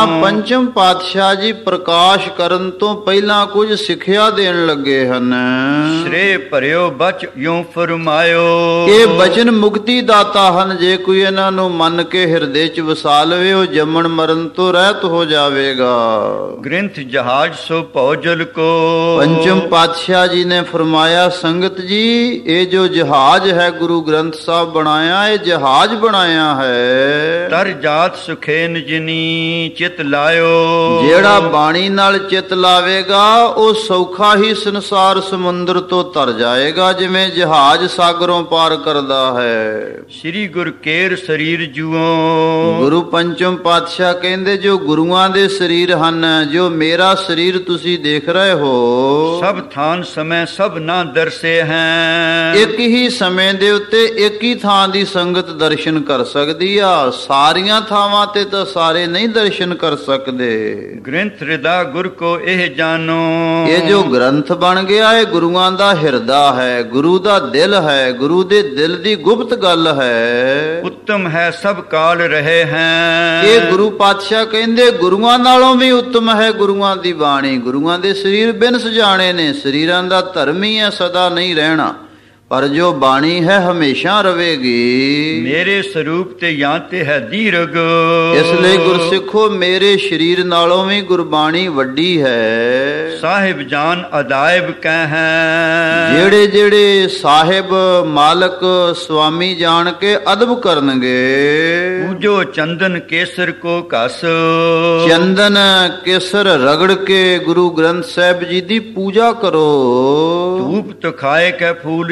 Speaker 1: ਪੰਚਮ ਪਾਤਸ਼ਾਹ ਜੀ ਪ੍ਰਕਾਸ਼ ਕਰਨ ਤੋਂ ਪਹਿਲਾਂ ਕੁਝ ਸਿੱਖਿਆ ਦੇਣ ਲੱਗੇ ਹਨ।
Speaker 2: ਸ਼੍ਰੇ ਭਰਿਓ ਬਚ ਯੂੰ ਫਰਮਾਇਓ।
Speaker 1: ਇਹ ਬਚਨ ਮੁਕਤੀ ਦਾਤਾ ਹਨ। ਜੇ ਕੋਈ ਇਹਨਾਂ ਨੂੰ ਮੰਨ ਕੇ ਹਿਰਦੇ 'ਚ ਵਸਾ ਲਵੇ ਉਹ ਜੰਮਣ ਮਰਨ ਤੋਂ ਰਹਿਤ ਹੋ ਜਾਵੇਗਾ।
Speaker 2: ਗ੍ਰੰਥ ਜਹਾਜ਼ ਸੋ ਭੌਜਲ ਕੋ।
Speaker 1: ਪੰਚਮ ਪਾਤਸ਼ਾਹ ਜੀ ਨੇ ਫਰਮਾਇਆ, ਸੰਗਤ ਜੀ ਇਹ ਜੋ ਜਹਾਜ਼ ਹੈ ਗੁਰੂ ਗ੍ਰੰਥ ਸਾਹਿਬ ਬਣਾਇਆ, ਇਹ ਜਹਾਜ਼ ਬਣਾਇਆ ਹੈ।
Speaker 2: ਤਰ ਜਾਤ ਸੁਖੇਨ ਜਿਨੀ ਚਿਤ ਲਾਇਓ।
Speaker 1: ਜਿਹੜਾ ਬਾਣੀ ਨਾਲ ਚਿਤ ਲਾਵੇਗਾ ਉਹ ਸੌਖਾ ਹੀ ਸੰਸਾਰ ਸਮੁੰਦਰ ਤੋਂ ਤਰ ਜਾਏਗਾ, ਜਿਵੇਂ ਜਹਾਜ਼ ਸਾਗਰੋਂ ਪਾਰ ਕਰਦਾ ਹੈ।
Speaker 2: ਸ੍ਰੀ ਗੁਰ ਕੇਰ ਸਰੀਰ ਜੂਓ।
Speaker 1: ਗੁਰੂ ਪੰਚਮ ਪਾਤਸ਼ਾਹ ਕਹਿੰਦੇ ਜੋ ਗੁਰੂਆਂ ਦੇ ਸਰੀਰ ਹਨ, ਜੋ ਮੇਰਾ ਸਰੀਰ ਤੁਸੀਂ ਦੇਖ ਰਹੇ ਹੋ,
Speaker 2: ਸਭ ਥਾਨ ਸਮੇਂ ਸਭ ਨਾ ਦਰਸੇ ਹੈ।
Speaker 1: ਇੱਕ ਹੀ ਸਮੇਂ ਦੇ ਉੱਤੇ ਇੱਕ ਹੀ ਥਾਂ ਦੀ ਸੰਗਤ ਦਰਸ਼ਨ ਕਰ ਸਕਦੀ ਆ। ਸਾਰੀਆਂ ਥਾਵਾਂ ਤੇ ਤਾਂ ਸਾਰੇ ਨਹੀਂ ਦਰਸ਼ਨ ਕਰ ਸਕਦੇ।
Speaker 2: ਗ੍ਰੰਥ ਹਿਰਦਾ ਗੁਰ ਕੋ ਇਹ ਜਾਨੋ।
Speaker 1: ਇਹ ਜੋ ਗ੍ਰੰਥ ਬਣ ਗਿਆ ਇਹ ਗੁਰੂਆਂ ਦਾ ਹਿਰਦਾ ਹੈ, ਗੁਰੂ ਦਾ ਦਿਲ ਹੈ, ਗੁਰੂ ਦੇ ਦਿਲ ਦੀ ਗੁਪਤ ਗੱਲ ਹੈ।
Speaker 2: ਉੱਤਮ ਹੈ ਸਭ ਕਾਲ ਰਹੇ ਹੈ।
Speaker 1: ਇਹ ਗੁਰੂ ਪਾਤਸ਼ਾਹ ਕਹਿੰਦੇ ਗੁਰੂਆਂ ਨਾਲੋਂ ਵੀ ਉੱਤਮ ਹੈ ਗੁਰੂਆਂ ਦੀ ਬਾਣੀ। ਗੁਰੂਆਂ ਦੇ ਸਰੀਰ ਬਿਨ ਸਜਾਣੇ ਨੇ, ਸਰੀਰਾਂ ਦਾ ਧਰਮ ਹੀ ਹੈ ਸਦਾ ਨਹੀਂ ਰਹਿਣਾ, ਪਰ ਜੋ ਬਾਣੀ ਹੈ ਹਮੇਸ਼ਾ ਰਵੇਗੀ।
Speaker 2: ਮੇਰੇ ਸਰੂਪ ਤੇ ਜਾਂ ਤੇ ਹੈ ਦੀਰਗ।
Speaker 1: ਇਸ ਲਈ ਗੁਰਸਿੱਖੋ ਮੇਰੇ ਸਰੀਰ ਨਾਲੋਂ ਵੀ ਗੁਰਬਾਣੀ ਵੱਡੀ ਹੈ।
Speaker 2: ਸਾਹਿਬ ਜਾਨ ਅਦਾਇਬ ਕਹਿ ਹੈ।
Speaker 1: ਜਿਹੜੇ ਜਿਹੜੇ ਸਾਹਿਬ ਮਾਲਕ ਸੁਆਮੀ ਜਾਣ ਕੇ ਅਦਬ ਕਰਨਗੇ।
Speaker 2: ਪੂਜੋ ਚੰਦਨ ਕੇਸਰ ਕੋ ਘਸ।
Speaker 1: ਚੰਦਨ ਕੇਸਰ ਰਗੜ ਕੇ ਗੁਰੂ ਗ੍ਰੰਥ ਸਾਹਿਬ ਜੀ ਦੀ ਪੂਜਾ ਕਰੋ।
Speaker 2: ਧੂਪ ਤਖਾਏ ਕੇ ਫੂਲ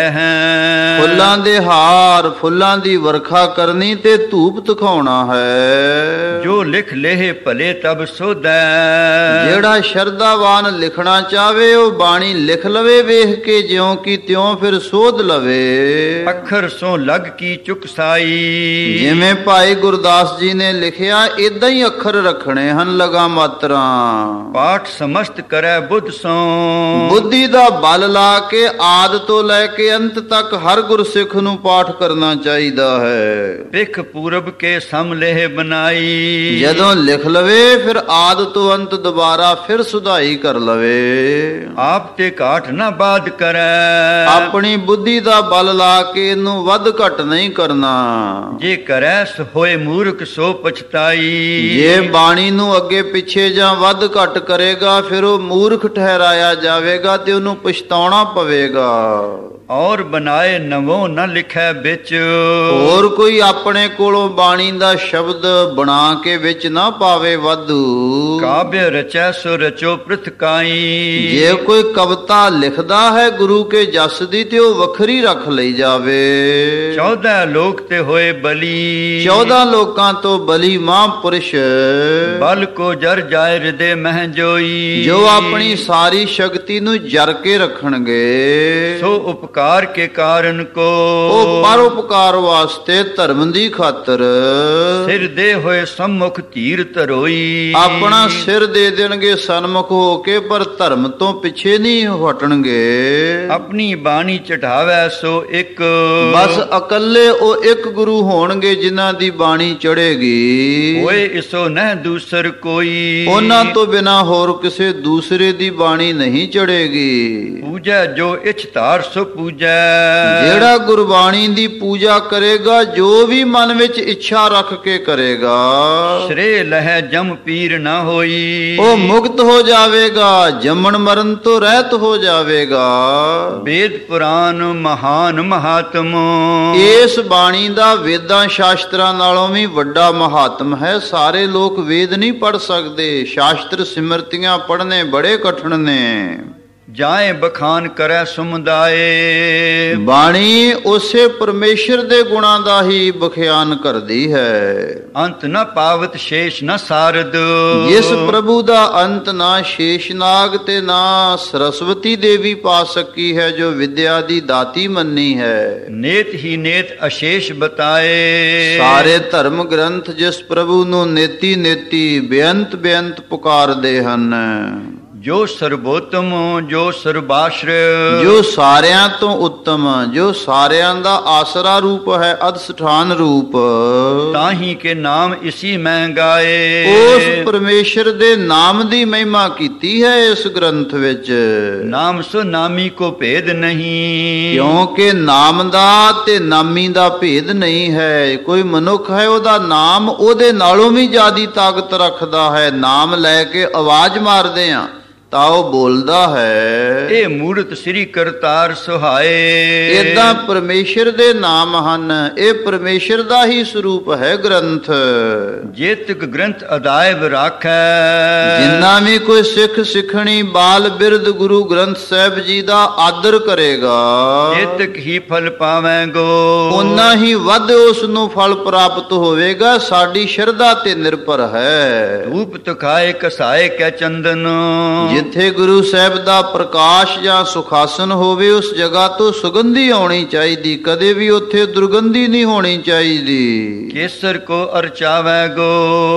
Speaker 2: ਹੈ।
Speaker 1: ਫੁੱਲਾਂ ਦੇ ਹਾਰ, ਫੁੱਲਾਂ ਦੀ ਵਰਖਾ ਕਰਨੀ ਤੇ ਧੂਪ ਦਿਖਾਉਣਾ ਹੈ।
Speaker 2: ਜੋ ਲਿਖ ਲੇਹ ਭਲੇ ਤਬ ਸੋਧੈ।
Speaker 1: ਜਿਹੜਾ ਸ਼ਰਧਾਵਾਨ ਲਿਖਣਾ ਚਾਹਵੇ ਉਹ ਬਾਣੀ ਲਿਖ ਲਵੇ ਵੇਖ ਕੇ, ਜਿਉਂ ਕੀ ਤਿਉਂ ਫਿਰ ਸੋਧ ਲਵੇ।
Speaker 2: ਅੱਖਰ ਸੋ ਲਗ ਕੀ ਚੁਕ ਸਾਈ।
Speaker 1: ਜਿਵੇਂ ਭਾਈ ਗੁਰਦਾਸ ਜੀ ਨੇ ਲਿਖਿਆ ਇਦਾਂ ਹੀ ਅੱਖਰ ਰੱਖਣੇ ਹਨ ਲਗਾ ਮਾਤਰਾਂ।
Speaker 2: ਪਾਠ ਸਮਸਤ ਕਰੈ ਬੁੱਧ ਸੋ।
Speaker 1: ਬੁੱਧੀ ਦਾ ਬਲ ਲਾ ਕੇ ਆਦ ਤੋਂ ਲੈ ਕੇ ਅੰਤ ਤੱਕ ਹਰ ਗੁਰਸਿੱਖ ਨੂੰ ਪਾਠ ਕਰਨਾ ਚਾਹੀਦਾ ਹੈ।
Speaker 2: ਪਿਖ ਪੂਰਬ ਕੇ ਸਮ ਲੇਹ ਬਨਾਈ।
Speaker 1: ਜਦੋਂ ਲਿਖ ਲਵੇ ਫਿਰ ਆਦ ਤੋਂ ਅੰਤ ਦੁਬਾਰਾ ਫਿਰ ਸੁਧਾਈ ਕਰ ਲਵੇ।
Speaker 2: ਆਪ ਤੇ ਘਾਟ ਨਾ ਬਾਦ ਕਰੈ।
Speaker 1: ਆਪਣੀ ਬੁੱਧੀ ਦਾ ਬਲ ਲਾ ਕੇ ਇਹਨੂੰ ਵੱਧ ਘਟ ਨਹੀਂ ਕਰਨਾ।
Speaker 2: ਜੇ ਕਰੈ ਸੋ ਹੋਏ ਮੂਰਖ ਸੋ ਪਛਤਾਈ।
Speaker 1: ਜੇ ਬਾਣੀ ਨੂੰ ਅੱਗੇ ਪਿੱਛੇ ਜਾਂ ਵੱਧ ਘਟ ਕਰੇਗਾ ਫਿਰ ਉਹ ਮੂਰਖ ਠਹਿਰਾਇਆ ਜਾਵੇਗਾ ਤੇ ਉਹਨੂੰ ਪਛਤਾਉਣਾ ਪਵੇਗਾ।
Speaker 2: ਔਰ ਬਣਾਏ ਨਵੋਂ ਨਾ ਲਿਖੈ ਵਿੱਚ।
Speaker 1: ਹੋਰ ਕੋਈ ਆਪਣੇ ਕੋਲੋਂ ਬਾਣੀ ਦਾ ਸ਼ਬਦ ਬਣਾ ਕੇ ਵਿੱਚ ਨਾ ਪਾਵੇ ਵਾਧੂ।
Speaker 2: ਕਾਵਿ ਰਚੈ ਸੋ ਰਚੋ ਪ੍ਰਿਥਕਾਈ।
Speaker 1: ਜੇ ਕੋਈ ਕਵਿਤਾ ਲਿਖਦਾ ਹੈ ਗੁਰੂ ਕੇ ਜਸ ਦੀ ਤੇ ਉਹ ਵੱਖਰੀ ਰੱਖ ਲਈ ਜਾਵੇ।
Speaker 2: 14 ਲੋਕ ਤੇ ਹੋਏ ਬਲੀ।
Speaker 1: 14 ਲੋਕਾਂ ਤੋਂ ਬਲੀ ਮਹਾਂਪੁਰਸ਼।
Speaker 2: ਬਲ ਕੋ ਜਰ ਜਾਏ ਹਿਰਦੇ ਮਹਿ ਜੋਈ।
Speaker 1: ਜੋ ਆਪਣੀ ਸਾਰੀ ਸ਼ਕਤੀ ਨੂੰ ਜਰ ਕੇ ਰੱਖਣਗੇ।
Speaker 2: ਸੋ ਉਪਕਾਰ ਕੇ ਕਾਰਨ ਕੋ।
Speaker 1: ਉਹ ਪਰ ਉਪਕਾਰ ਵਾਸਤੇ ਧਰਮ ਦੀ ਖਾਤਰ
Speaker 2: ਸਿਰ ਦੇ ਹੋਏ ਸੰਮੁਖ ਧੀਰ ਧਰੋਈ।
Speaker 1: ਆਪਣਾ ਸਿਰ ਦੇ ਦੇਣਗੇ ਸਨਮੁਖ ਹੋ ਕੇ, ਪਰ ਧਰਮ ਤੋਂ ਪਿੱਛੇ ਨਹੀਂ ਹਟਣਗੇ।
Speaker 2: ਆਪਣੀ ਬਾਣੀ ਚੜਾਵੈ ਸੋ ਇੱਕ।
Speaker 1: ਬਸ ਇਕੱਲੇ ਉਹ ਇੱਕ ਗੁਰੂ ਹੋਣਗੇ ਜਿਨ੍ਹਾਂ ਦੀ ਬਾਣੀ ਚੜੇਗੀ।
Speaker 2: ਹੋਏ ਇਸੋ ਨਹਿ ਦੂਸਰ ਕੋਈ।
Speaker 1: ਉਹਨਾਂ ਤੋਂ ਬਿਨਾ ਹੋਰ ਕਿਸੇ ਦੂਸਰੇ ਦੀ ਬਾਣੀ ਨਹੀਂ ਚੜੇਗੀ।
Speaker 2: ਪੂਜੈ ਜੋ ਇਛ ਧਾਰ ਸੋ ਪੂਜੈ।
Speaker 1: ਜਿਹੜਾ ਗੁਰਬਾਣੀ ਦੀ ਪੂਜਾ ਕਰੇਗਾ, ਜੋ ਵੀ ਮਨ ਵਿੱਚ ਇੱਛਾ ਰੱਖ ਕੇ ਕਰੇਗਾ,
Speaker 2: ਸ਼੍ਰੇ ਲਹਿ ਜਮ ਪੀਰ ਨਾ ਹੋਈ।
Speaker 1: ਉਹ ਮੁਕਤ ਹੋ ਜਾਵੇਗਾ, ਜੰਮਣ ਮਰਨ ਤੋਂ ਰਹਿਤ ਹੋ ਜਾਵੇਗਾ।
Speaker 2: ਵੇਦ ਪੁਰਾਨ ਮਹਾਨ ਮਹਾਤਮ।
Speaker 1: ਇਸ ਬਾਣੀ ਦਾ ਵੇਦਾਂ ਸ਼ਾਸਤਰਾਂ ਨਾਲੋਂ ਵੀ ਵੱਡਾ ਮਹਾਤਮ ਹੈ। ਸਾਰੇ ਲੋਕ ਵੇਦ ਨਹੀਂ ਪੜ ਸਕਦੇ। ਸ਼ਾਸਤਰ ਸਿਮਰਤੀਆਂ ਪੜ੍ਹਨੇ ਬੜੇ ਕਠਿਨ ਨੇ।
Speaker 2: ਜਾਏ ਬਖਾਨ ਕਰੈ ਸਮੁਦਾਏ।
Speaker 1: ਬਾਣੀ ਉਸੇ ਪਰਮੇਸ਼ਰ ਦੇ ਗੁਣਾਂ ਦਾ ਹੀ ਬਖਿਆਨ ਕਰਦੀ ਹੈ।
Speaker 2: ਅੰਤ ਨ ਪਾਵਤ ਸ਼ੇਸ਼ ਨ ਸਾਰਦ।
Speaker 1: ਜਿਸ ਪ੍ਰਭੂ ਦਾ ਅੰਤ ਨਾ ਸ਼ੇਸ਼ਨਾਗ ਤੇ ਨਾ ਸਰਸਵਤੀ ਦੇਵੀ ਪਾ ਸਕੀ ਹੈ, ਜੋ ਵਿਦਿਆ ਦੀ ਦਾਤੀ ਮੰਨੀ ਹੈ।
Speaker 2: ਨੇਤ ਹੀ ਨੇਤ ਅਸ਼ੇਸ਼ ਬਤਾਏ।
Speaker 1: ਸਾਰੇ ਧਰਮ ਗ੍ਰੰਥ ਜਿਸ ਪ੍ਰਭੂ ਨੂੰ ਨੇਤੀ ਨੇਤੀ ਬੇਅੰਤ ਬੇਅੰਤ ਪੁਕਾਰਦੇ ਹਨ।
Speaker 2: ਜੋ ਸਰਬੋਤਮ ਜੋ ਸਰਬਾਸ਼ਰੈ,
Speaker 1: ਜੋ ਸਾਰਿਆਂ ਤੋਂ ਉੱਤਮ, ਜੋ ਸਾਰਿਆਂ ਦਾ ਆਸਰਾ ਰੂਪ ਹੈ, ਅਦਸਠਾਨ ਰੂਪ,
Speaker 2: ਤਾਹੀ ਕੇ ਨਾਮ ਇਸੀ ਮੈਂ ਗਾਏ।
Speaker 1: ਉਸ ਪਰਮੇਸ਼ਰ ਦੇ ਨਾਮ ਦੀ ਮਹਿਮਾ ਕੀਤੀ ਹੈ ਇਸ ਗ੍ਰੰਥ ਵਿੱਚ।
Speaker 2: ਨਾਮ ਸੋ ਨਾਮੀ ਕੋ ਭੇਦ ਨਹੀਂ,
Speaker 1: ਕਿਉਂਕਿ ਨਾਮ ਦਾ ਤੇ ਨਾਮੀ ਦਾ ਭੇਦ ਨਹੀਂ ਹੈ। ਕੋਈ ਮਨੁੱਖ ਹੈ, ਉਹਦਾ ਨਾਮ ਉਹਦੇ ਨਾਲੋਂ ਵੀ ਜ਼ਿਆਦਾ ਤਾਕਤ ਰੱਖਦਾ ਹੈ। ਨਾਮ ਲੈ ਕੇ ਆਵਾਜ਼ ਮਾਰਦੇ ਆ ਤਾਂ ਉਹ ਬੋਲਦਾ ਹੈ।
Speaker 2: ਇਹ ਮੂਰਤ ਸ੍ਰੀ ਕਰਤਾਰ ਸੁਹਾਏ,
Speaker 1: ਏਦਾਂ ਪਰਮੇਸ਼ਰ ਦੇ ਨਾਮ ਹਨ। ਇਹ ਪਰਮੇਸ਼ਰ ਦਾ ਹੀ ਸਰੂਪ ਹੈ ਗ੍ਰੰਥ।
Speaker 2: ਜੇਤਕ ਗ੍ਰੰਥ ਅਦਾਇਬ ਰਾਖੈ,
Speaker 1: ਜਿੰਨਾ ਵੀ ਕੋਈ ਸਿੱਖ ਸਿੱਖਣੀ ਬਾਲ ਬਿਰਧ ਗੁਰੂ ਗ੍ਰੰਥ ਸਾਹਿਬ ਜੀ ਦਾ ਆਦਰ ਕਰੇਗਾ,
Speaker 2: ਜੇਤਕ ਹੀ ਫਲ ਪਾਵੇਂਗੋ,
Speaker 1: ਉਨਾ ਹੀ ਵੱਧ ਉਸ ਨੂੰ ਫਲ ਪ੍ਰਾਪਤ ਹੋਵੇਗਾ। ਸਾਡੀ ਸ਼ਰਧਾ ਤੇ ਨਿਰਭਰ ਹੈ।
Speaker 2: ਧੂਪ ਤਖਾਏ ਕਸਾਏ ਕੈ ਚੰਦਨ,
Speaker 1: ਜਿੱਥੇ ਗੁਰੂ ਸਾਹਿਬ ਦਾ ਪ੍ਰਕਾਸ਼ ਜਾਂ ਸੁਖਾਸਨ ਹੋਵੇ, ਉਸ ਜਗ੍ਹਾ ਤੋਂ ਸੁਗੰਧੀ ਆਉਣੀ ਚਾਹੀਦੀ, ਕਦੇ ਵੀ ਉੱਥੇ ਦੁਰਗੰਧੀ ਨਹੀਂ ਹੋਣੀ ਚਾਹੀਦੀ।
Speaker 2: ਕੇਸਰ ਕੋ ਅਰਚਾਵੈ ਗੋ,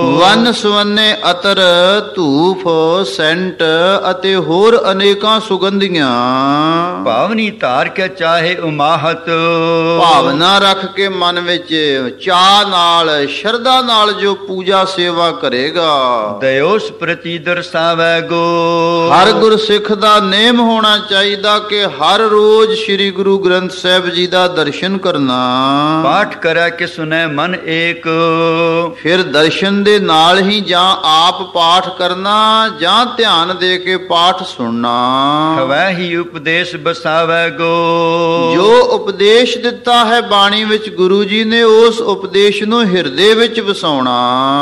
Speaker 1: ਵਨ ਸਵੰਨੇ ਅਤਰ, ਧੂਫ, ਸੈਂਟ ਅਤੇ ਹੋਰ ਅਨੇਕਾਂ ਸੁਗੰਧੀਆਂ,
Speaker 2: ਭਾਵਨੀ ਧਾਰ ਕੇ ਚਾਹੇ ਉਮਾਹਤ,
Speaker 1: ਭਾਵਨਾ ਰੱਖ ਕੇ ਮਨ ਵਿੱਚ ਚਾਹ ਨਾਲ ਸ਼ਰਧਾ ਨਾਲ ਜੋ ਪੂਜਾ ਸੇਵਾ ਕਰੇਗਾ,
Speaker 2: ਦਇਓਸ ਪ੍ਰਤੀ ਦਰਸਾਵੈ ਗੋ।
Speaker 1: ਹਰ ਗੁਰਸਿੱਖ ਦਾ ਨੇਮ ਹੋਣਾ ਚਾਹੀਦਾ ਕਿ ਹਰ ਰੋਜ਼ ਸ੍ਰੀ ਗੁਰੂ ਗ੍ਰੰਥ ਸਾਹਿਬ ਜੀ ਦਾ ਦਰਸ਼ਨ ਕਰਨਾ।
Speaker 2: ਪਾਠ ਕਰੈ ਕਿ ਸੁਨੈ ਮਨ ਏਕ,
Speaker 1: ਫਿਰ ਦਰਸ਼ਨ ਦੇ ਨਾਲ ਹੀ ਜਾਂ ਆਪ ਪਾਠ ਕਰਨਾ ਜਾਂ ਧਿਆਨ ਦੇ ਕੇ ਪਾਠ ਸੁਣਨਾ।
Speaker 2: ਖਵੈ ਹੀ ਉਪਦੇਸ਼ ਬਸਾਵੈ ਗੋ,
Speaker 1: ਜੋ ਉਪਦੇਸ਼ ਦਿੱਤਾ ਹੈ ਬਾਣੀ ਵਿੱਚ ਗੁਰੂ ਜੀ ਨੇ, ਉਸ ਉਪਦੇਸ਼ ਨੂੰ ਹਿਰਦੇ ਵਿੱਚ ਵਸਾਉਣਾ।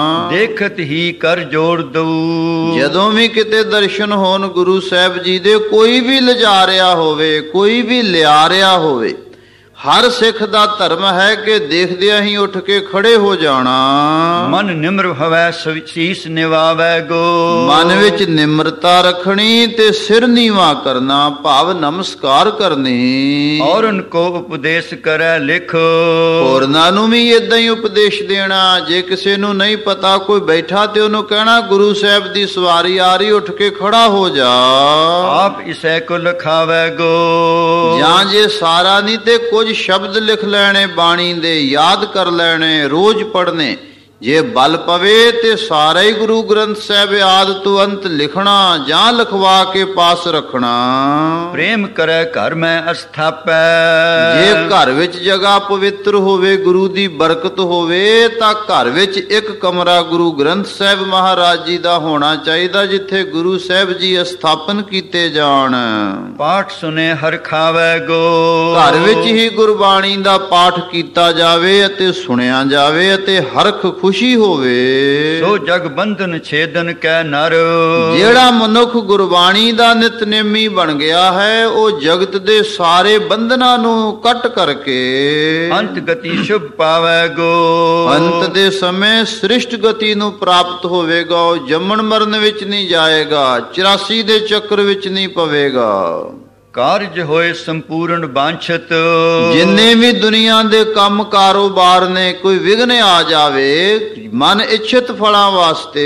Speaker 2: ਦੇਖਤ ਹੀ ਕਰ ਜੋੜ ਦਊ,
Speaker 1: ਜਦੋਂ ਵੀ ਕਿਤੇ ਦਰਸ਼ਨ ਹੋਣ ਗੁਰੂ ਸਾਹਿਬ ਜੀ ਦੇ, ਕੋਈ ਵੀ ਲਿਜਾ ਰਿਹਾ ਹੋਵੇ, ਕੋਈ ਵੀ ਲਿਆ ਰਿਹਾ ਹੋਵੇ, ਹਰ ਸਿੱਖ ਦਾ ਧਰਮ ਹੈ ਕਿ ਦੇਖਦਿਆਂ ਹੀ ਉੱਠ ਕੇ ਖੜੇ ਹੋ ਜਾਣਾ।
Speaker 2: ਮਨ ਨਿਮਰ ਹਵੈ ਸੀਸ ਨਿਵਾਵੈ ਗੋ,
Speaker 1: ਮਨ ਵਿੱਚ ਨਿਮਰਤਾ ਰੱਖਣੀ ਤੇ ਸਿਰ ਨੀਵਾ ਕਰਨਾ, ਭਾਵ ਨਮਸਕਾਰ ਕਰਨੀ।
Speaker 2: ਔਰਨ ਕੋ ਉਪਦੇਸ਼ ਕਰੈ ਲਿਖ,
Speaker 1: ਹੋਰਨਾਂ ਨੂੰ ਵੀ ਏਦਾਂ ਹੀ ਉਪਦੇਸ਼ ਦੇਣਾ। ਜੇ ਕਿਸੇ ਨੂੰ ਨਹੀਂ ਪਤਾ, ਕੋਈ ਬੈਠਾ ਤੇ ਉਹਨੂੰ ਕਹਿਣਾ ਗੁਰੂ ਸਾਹਿਬ ਦੀ ਸਵਾਰੀ ਆ ਰਹੀ, ਉੱਠ ਕੇ ਖੜਾ ਹੋ ਜਾ।
Speaker 2: ਆਪ ਇਸੈ ਕੋ ਲਖਾਵੈ ਗੋ,
Speaker 1: ਜਾਂ ਜੇ ਸਾਰਾ ਨਹੀਂ ਤੇ ਕੁਝ ਸ਼ਬਦ ਲਿਖ ਲੈਣੇ ਬਾਣੀ ਦੇ, ਯਾਦ ਕਰ ਲੈਣੇ, ਰੋਜ਼ ਪੜ੍ਹਨੇ। ਜੇ ਬਲ ਪਵੇ ਤੇ ਸਾਰਾ ਹੀ ਗੁਰੂ ਗ੍ਰੰਥ ਸਾਹਿਬ ਆਦਿ ਤੋਂ ਅੰਤ ਲਿਖਣਾ ਜਾਂ ਲਿਖਵਾ ਕੇ ਪਾਸ ਰੱਖਣਾ।
Speaker 2: ਪ੍ਰੇਮ ਕਰੈ ਘਰ ਮੈਂ ਅਸਥਾਪੈ,
Speaker 1: ਜੇ ਘਰ ਵਿੱਚ ਜਗ੍ਹਾ ਪਵਿੱਤਰ ਹੋਵੇ, ਗੁਰੂ ਦੀ ਬਰਕਤ ਹੋਵੇ, ਤਾਂ ਘਰ ਵਿੱਚ ਇੱਕ ਕਮਰਾ ਗੁਰੂ ਗ੍ਰੰਥ ਸਾਹਿਬ ਮਹਾਰਾਜ ਜੀ ਦਾ ਹੋਣਾ ਚਾਹੀਦਾ, ਜਿੱਥੇ ਗੁਰੂ ਸਾਹਿਬ ਜੀ ਸਥਾਪਨ ਕੀਤੇ ਜਾਣ।
Speaker 2: ਪਾਠ ਸੁਨੇ ਹਰ ਖਾਵੈ ਗੋ,
Speaker 1: ਘਰ ਵਿੱਚ ਹੀ ਗੁਰਬਾਣੀ ਦਾ ਪਾਠ ਕੀਤਾ ਜਾਵੇ ਅਤੇ ਸੁਣਿਆ ਜਾਵੇ ਅਤੇ ਹਰਖ ਖੁਸ਼ੀ ਹੋਵੇ।
Speaker 2: ਸੋ ਜਗ ਬੰਧਨ ਛੇਦਨ ਕੈ ਨਰ,
Speaker 1: ਜਿਹੜਾ ਮਨੁੱਖ ਗੁਰਬਾਣੀ ਦਾ ਨਿਤਨੇਮੀ ਬਣ ਗਿਆ ਹੈ, ਉਹ ਜਗਤ ਦੇ ਸਾਰੇ ਬੰਧਨਾਂ ਨੂੰ ਕੱਟ ਕਰਕੇ
Speaker 2: ਅੰਤ ਗਤੀ ਸ਼ੁਭ ਪਾਵੈ ਗੋ,
Speaker 1: ਅੰਤ ਦੇ ਸਮੇਂ ਸ੍ਰਿਸ਼ਟ ਗਤੀ ਨੂੰ ਪ੍ਰਾਪਤ ਹੋਵੇਗਾ। ਉਹ ਜੰਮਣ ਮਰਨ ਵਿੱਚ ਨਹੀਂ ਜਾਏਗਾ, 84 ਦੇ ਚੱਕਰ ਵਿੱਚ ਨਹੀਂ ਪਵੇਗਾ।
Speaker 2: ਕਾਰਜ ਹੋਏ ਸੰਪੂਰਨ ਬਾਂਛਤ,
Speaker 1: ਜਿੰਨੇ ਵੀ ਦੁਨੀਆ ਦੇ ਕੰਮ ਕਾਰੋਬਾਰ ਨੇ, ਕੋਈ ਵਿਘਨ ਆ ਜਾਵੇ ਮਨ ਇੱਛਤ ਫਲਾਂ ਵਾਸਤੇ,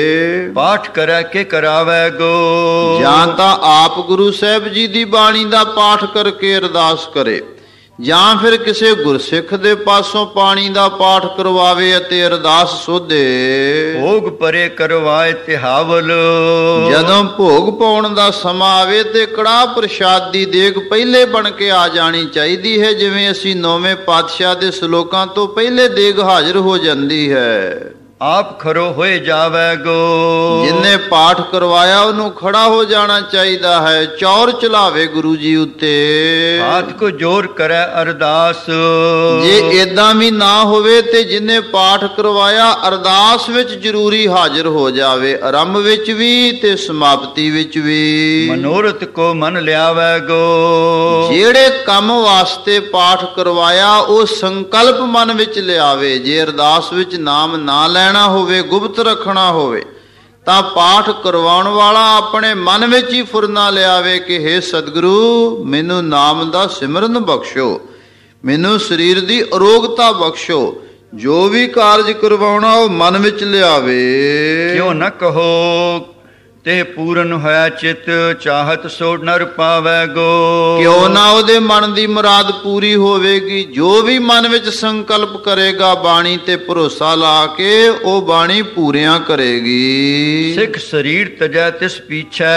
Speaker 2: ਪਾਠ ਕਰੈ ਕੇ ਕਰਾਵੈ ਗੋ।
Speaker 1: ਜਾਂ ਤਾਂ ਆਪ ਗੁਰੂ ਸਾਹਿਬ ਜੀ ਦੀ ਬਾਣੀ ਦਾ ਪਾਠ ਕਰਕੇ ਅਰਦਾਸ ਕਰੇ, ਜਾਂ ਫਿਰ ਕਿਸੇ ਗੁਰਸਿੱਖ ਦੇ ਪਾਸੋਂ ਪਾਣੀ ਦਾ ਪਾਠ ਕਰਵਾਵੇ ਅਤੇ ਅਰਦਾਸ ਸੋਧੇ।
Speaker 2: ਭੋਗ ਪਰੇ ਕਰਵਾਏ ਤਿਹਾਵਲ,
Speaker 1: ਜਦੋਂ ਭੋਗ ਪਾਉਣ ਦਾ ਸਮਾਂ ਆਵੇ ਤੇ ਕੜਾਹ ਪ੍ਰਸ਼ਾਦ ਦੀ ਦੇਗ ਪਹਿਲੇ ਬਣ ਕੇ ਆ ਜਾਣੀ ਚਾਹੀਦੀ ਹੈ, ਜਿਵੇਂ ਅਸੀਂ 9ਵੇਂ ਪਾਤਸ਼ਾਹ ਦੇ ਸ਼ਲੋਕਾਂ ਤੋਂ ਪਹਿਲੇ ਦੇਗ ਹਾਜ਼ਰ ਹੋ ਜਾਂਦੀ ਹੈ।
Speaker 2: ਆਪ ਖੜੋ ਹੋਏ ਜਾਵੈ ਗੋ,
Speaker 1: ਜਿਨਨੇ ਪਾਠ ਕਰਵਾਇਆ ਉਹਨੂੰ ਖੜਾ ਹੋ ਜਾਣਾ ਚਾਹੀਦਾ ਹੈ। ਚੌਰ ਚਲਾਵੇ ਗੁਰੂ ਜੀ ਉੱਤੇ,
Speaker 2: ਹਾਥ ਕੋ ਜੋਰ ਕਰੈ ਅਰਦਾਸ।
Speaker 1: ਜੇ ਏਦਾਂ ਵੀ ਨਾ ਹੋਵੇ ਤੇ ਜਿਨਨੇ ਪਾਠ ਕਰਵਾਇਆ ਅਰਦਾਸ ਵਿੱਚ ਜ਼ਰੂਰੀ ਹਾਜ਼ਰ ਹੋ ਜਾਵੇ, ਆਰੰਭ ਵਿੱਚ ਵੀ ਤੇ ਸਮਾਪਤੀ ਵਿੱਚ ਵੀ।
Speaker 2: ਮਨੋਰਥ ਕੋ ਮਨ ਲਿਆਵੈ ਗੋ,
Speaker 1: ਜਿਹੜੇ ਕੰਮ ਵਾਸਤੇ ਪਾਠ ਕਰਵਾਇਆ ਉਹ ਸੰਕਲਪ ਮਨ ਵਿੱਚ ਲਿਆਵੇ। ਜੇ ਅਰਦਾਸ ਵਿੱਚ ਨਾਮ ਨਾ ਲੈਣਾ ਹੋਵੇ, ਗੁਪਤ ਰੱਖਣਾ ਹੋਵੇ, ਤਾਂ ਪਾਠ ਕਰਵਾਉਣ ਵਾਲਾ ਆਪਣੇ ਮਨ ਵਿੱਚ ਹੀ ਫੁਰਨਾ ਲਿਆਵੇ ਕਿ ਹੇ ਸਤਿਗੁਰੂ, ਮੈਨੂੰ ਨਾਮ ਦਾ ਸਿਮਰਨ ਬਖਸ਼ੋ, ਮੈਨੂੰ ਸਰੀਰ ਦੀ ਅਰੋਗਤਾ ਬਖਸ਼ੋ। ਜੋ ਵੀ ਕਾਰਜ ਕਰਵਾਉਣਾ ਉਹ ਮਨ ਵਿੱਚ ਲਿਆਵੇ।
Speaker 2: ਕਿਉਂ ਨਾ ਕਹੋ ਤੇ ਪੂਰਨ ਹੋਇਆ ਚਿਤ ਚਾਹਤ ਸੋ ਨਰ ਪਾਵੈਗੋ।
Speaker 1: ਕਿਉਂ ਨਾ ਉਹਦੇ ਮਨ ਦੀ ਮੁਰਾਦ ਪੂਰੀ ਹੋਵੇਗੀ। ਜੋ ਵੀ ਮਨ ਵਿੱਚ ਸੰਕਲਪ ਕਰੇਗਾ ਬਾਣੀ ਤੇ ਭਰੋਸਾ ਲਾ ਕੇ ਉਹ ਬਾਣੀ ਪੂਰੀਆਂ ਕਰੇਗੀ।
Speaker 2: ਸਿੱਖ ਸਰੀਰ ਤਜੈ ਤਿਸ ਪੀਛੈ।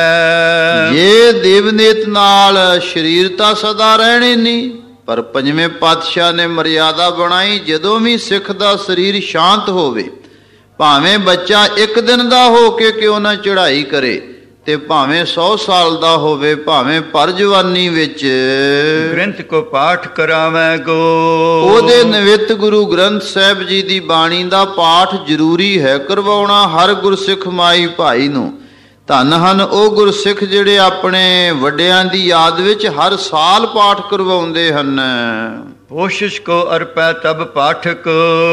Speaker 1: ਜੇ ਦੇਵਨੇਤ ਨਾਲ ਸਰੀਰ ਤਾਂ ਸਦਾ ਰਹਿਣੇ ਨਹੀਂ, ਪਰ ਪੰਜਵੇਂ ਪਾਤਸ਼ਾਹ ਨੇ ਮਰਿਆਦਾ ਬਣਾਈ, ਜਦੋਂ ਵੀ ਸਿੱਖ ਦਾ ਸਰੀਰ ਸ਼ਾਂਤ ਹੋਵੇ, ਭਾਵੇਂ ਬੱਚਾ ਇੱਕ ਦਿਨ ਦਾ ਹੋ ਕੇ ਕਿਉਂ ਨਾ ਚੜ੍ਹਾਈ ਕਰੇ, ਤੇ ਭਾਵੇਂ 100 ਸਾਲ ਦਾ ਹੋਵੇ, ਭਾਵੇਂ ਭਰ ਜਵਾਨੀ ਵਿੱਚ
Speaker 2: ਗ੍ਰੰਥ ਕੋ ਪਾਠ ਕਰਾਵੈਗੋ।
Speaker 1: ਉਹਦੇ ਨਿਵਿੱਤ ਗੁਰੂ ਗ੍ਰੰਥ ਸਾਹਿਬ ਜੀ ਦੀ ਬਾਣੀ ਦਾ ਪਾਠ ਜ਼ਰੂਰੀ ਹੈ ਕਰਵਾਉਣਾ ਹਰ ਗੁਰਸਿੱਖ ਮਾਈ ਭਾਈ ਨੂੰ। ਧੰਨ ਹਨ ਉਹ ਗੁਰਸਿੱਖ ਜਿਹੜੇ ਆਪਣੇ ਵੱਡਿਆਂ ਦੀ ਯਾਦ ਵਿੱਚ ਹਰ ਸਾਲ ਪਾਠ ਕਰਵਾਉਂਦੇ ਹਨ।
Speaker 2: ਕੋਸ਼ਿਸ਼ ਕੋ ਅਰਪੈ ਤਬ ਪਾਠਕ।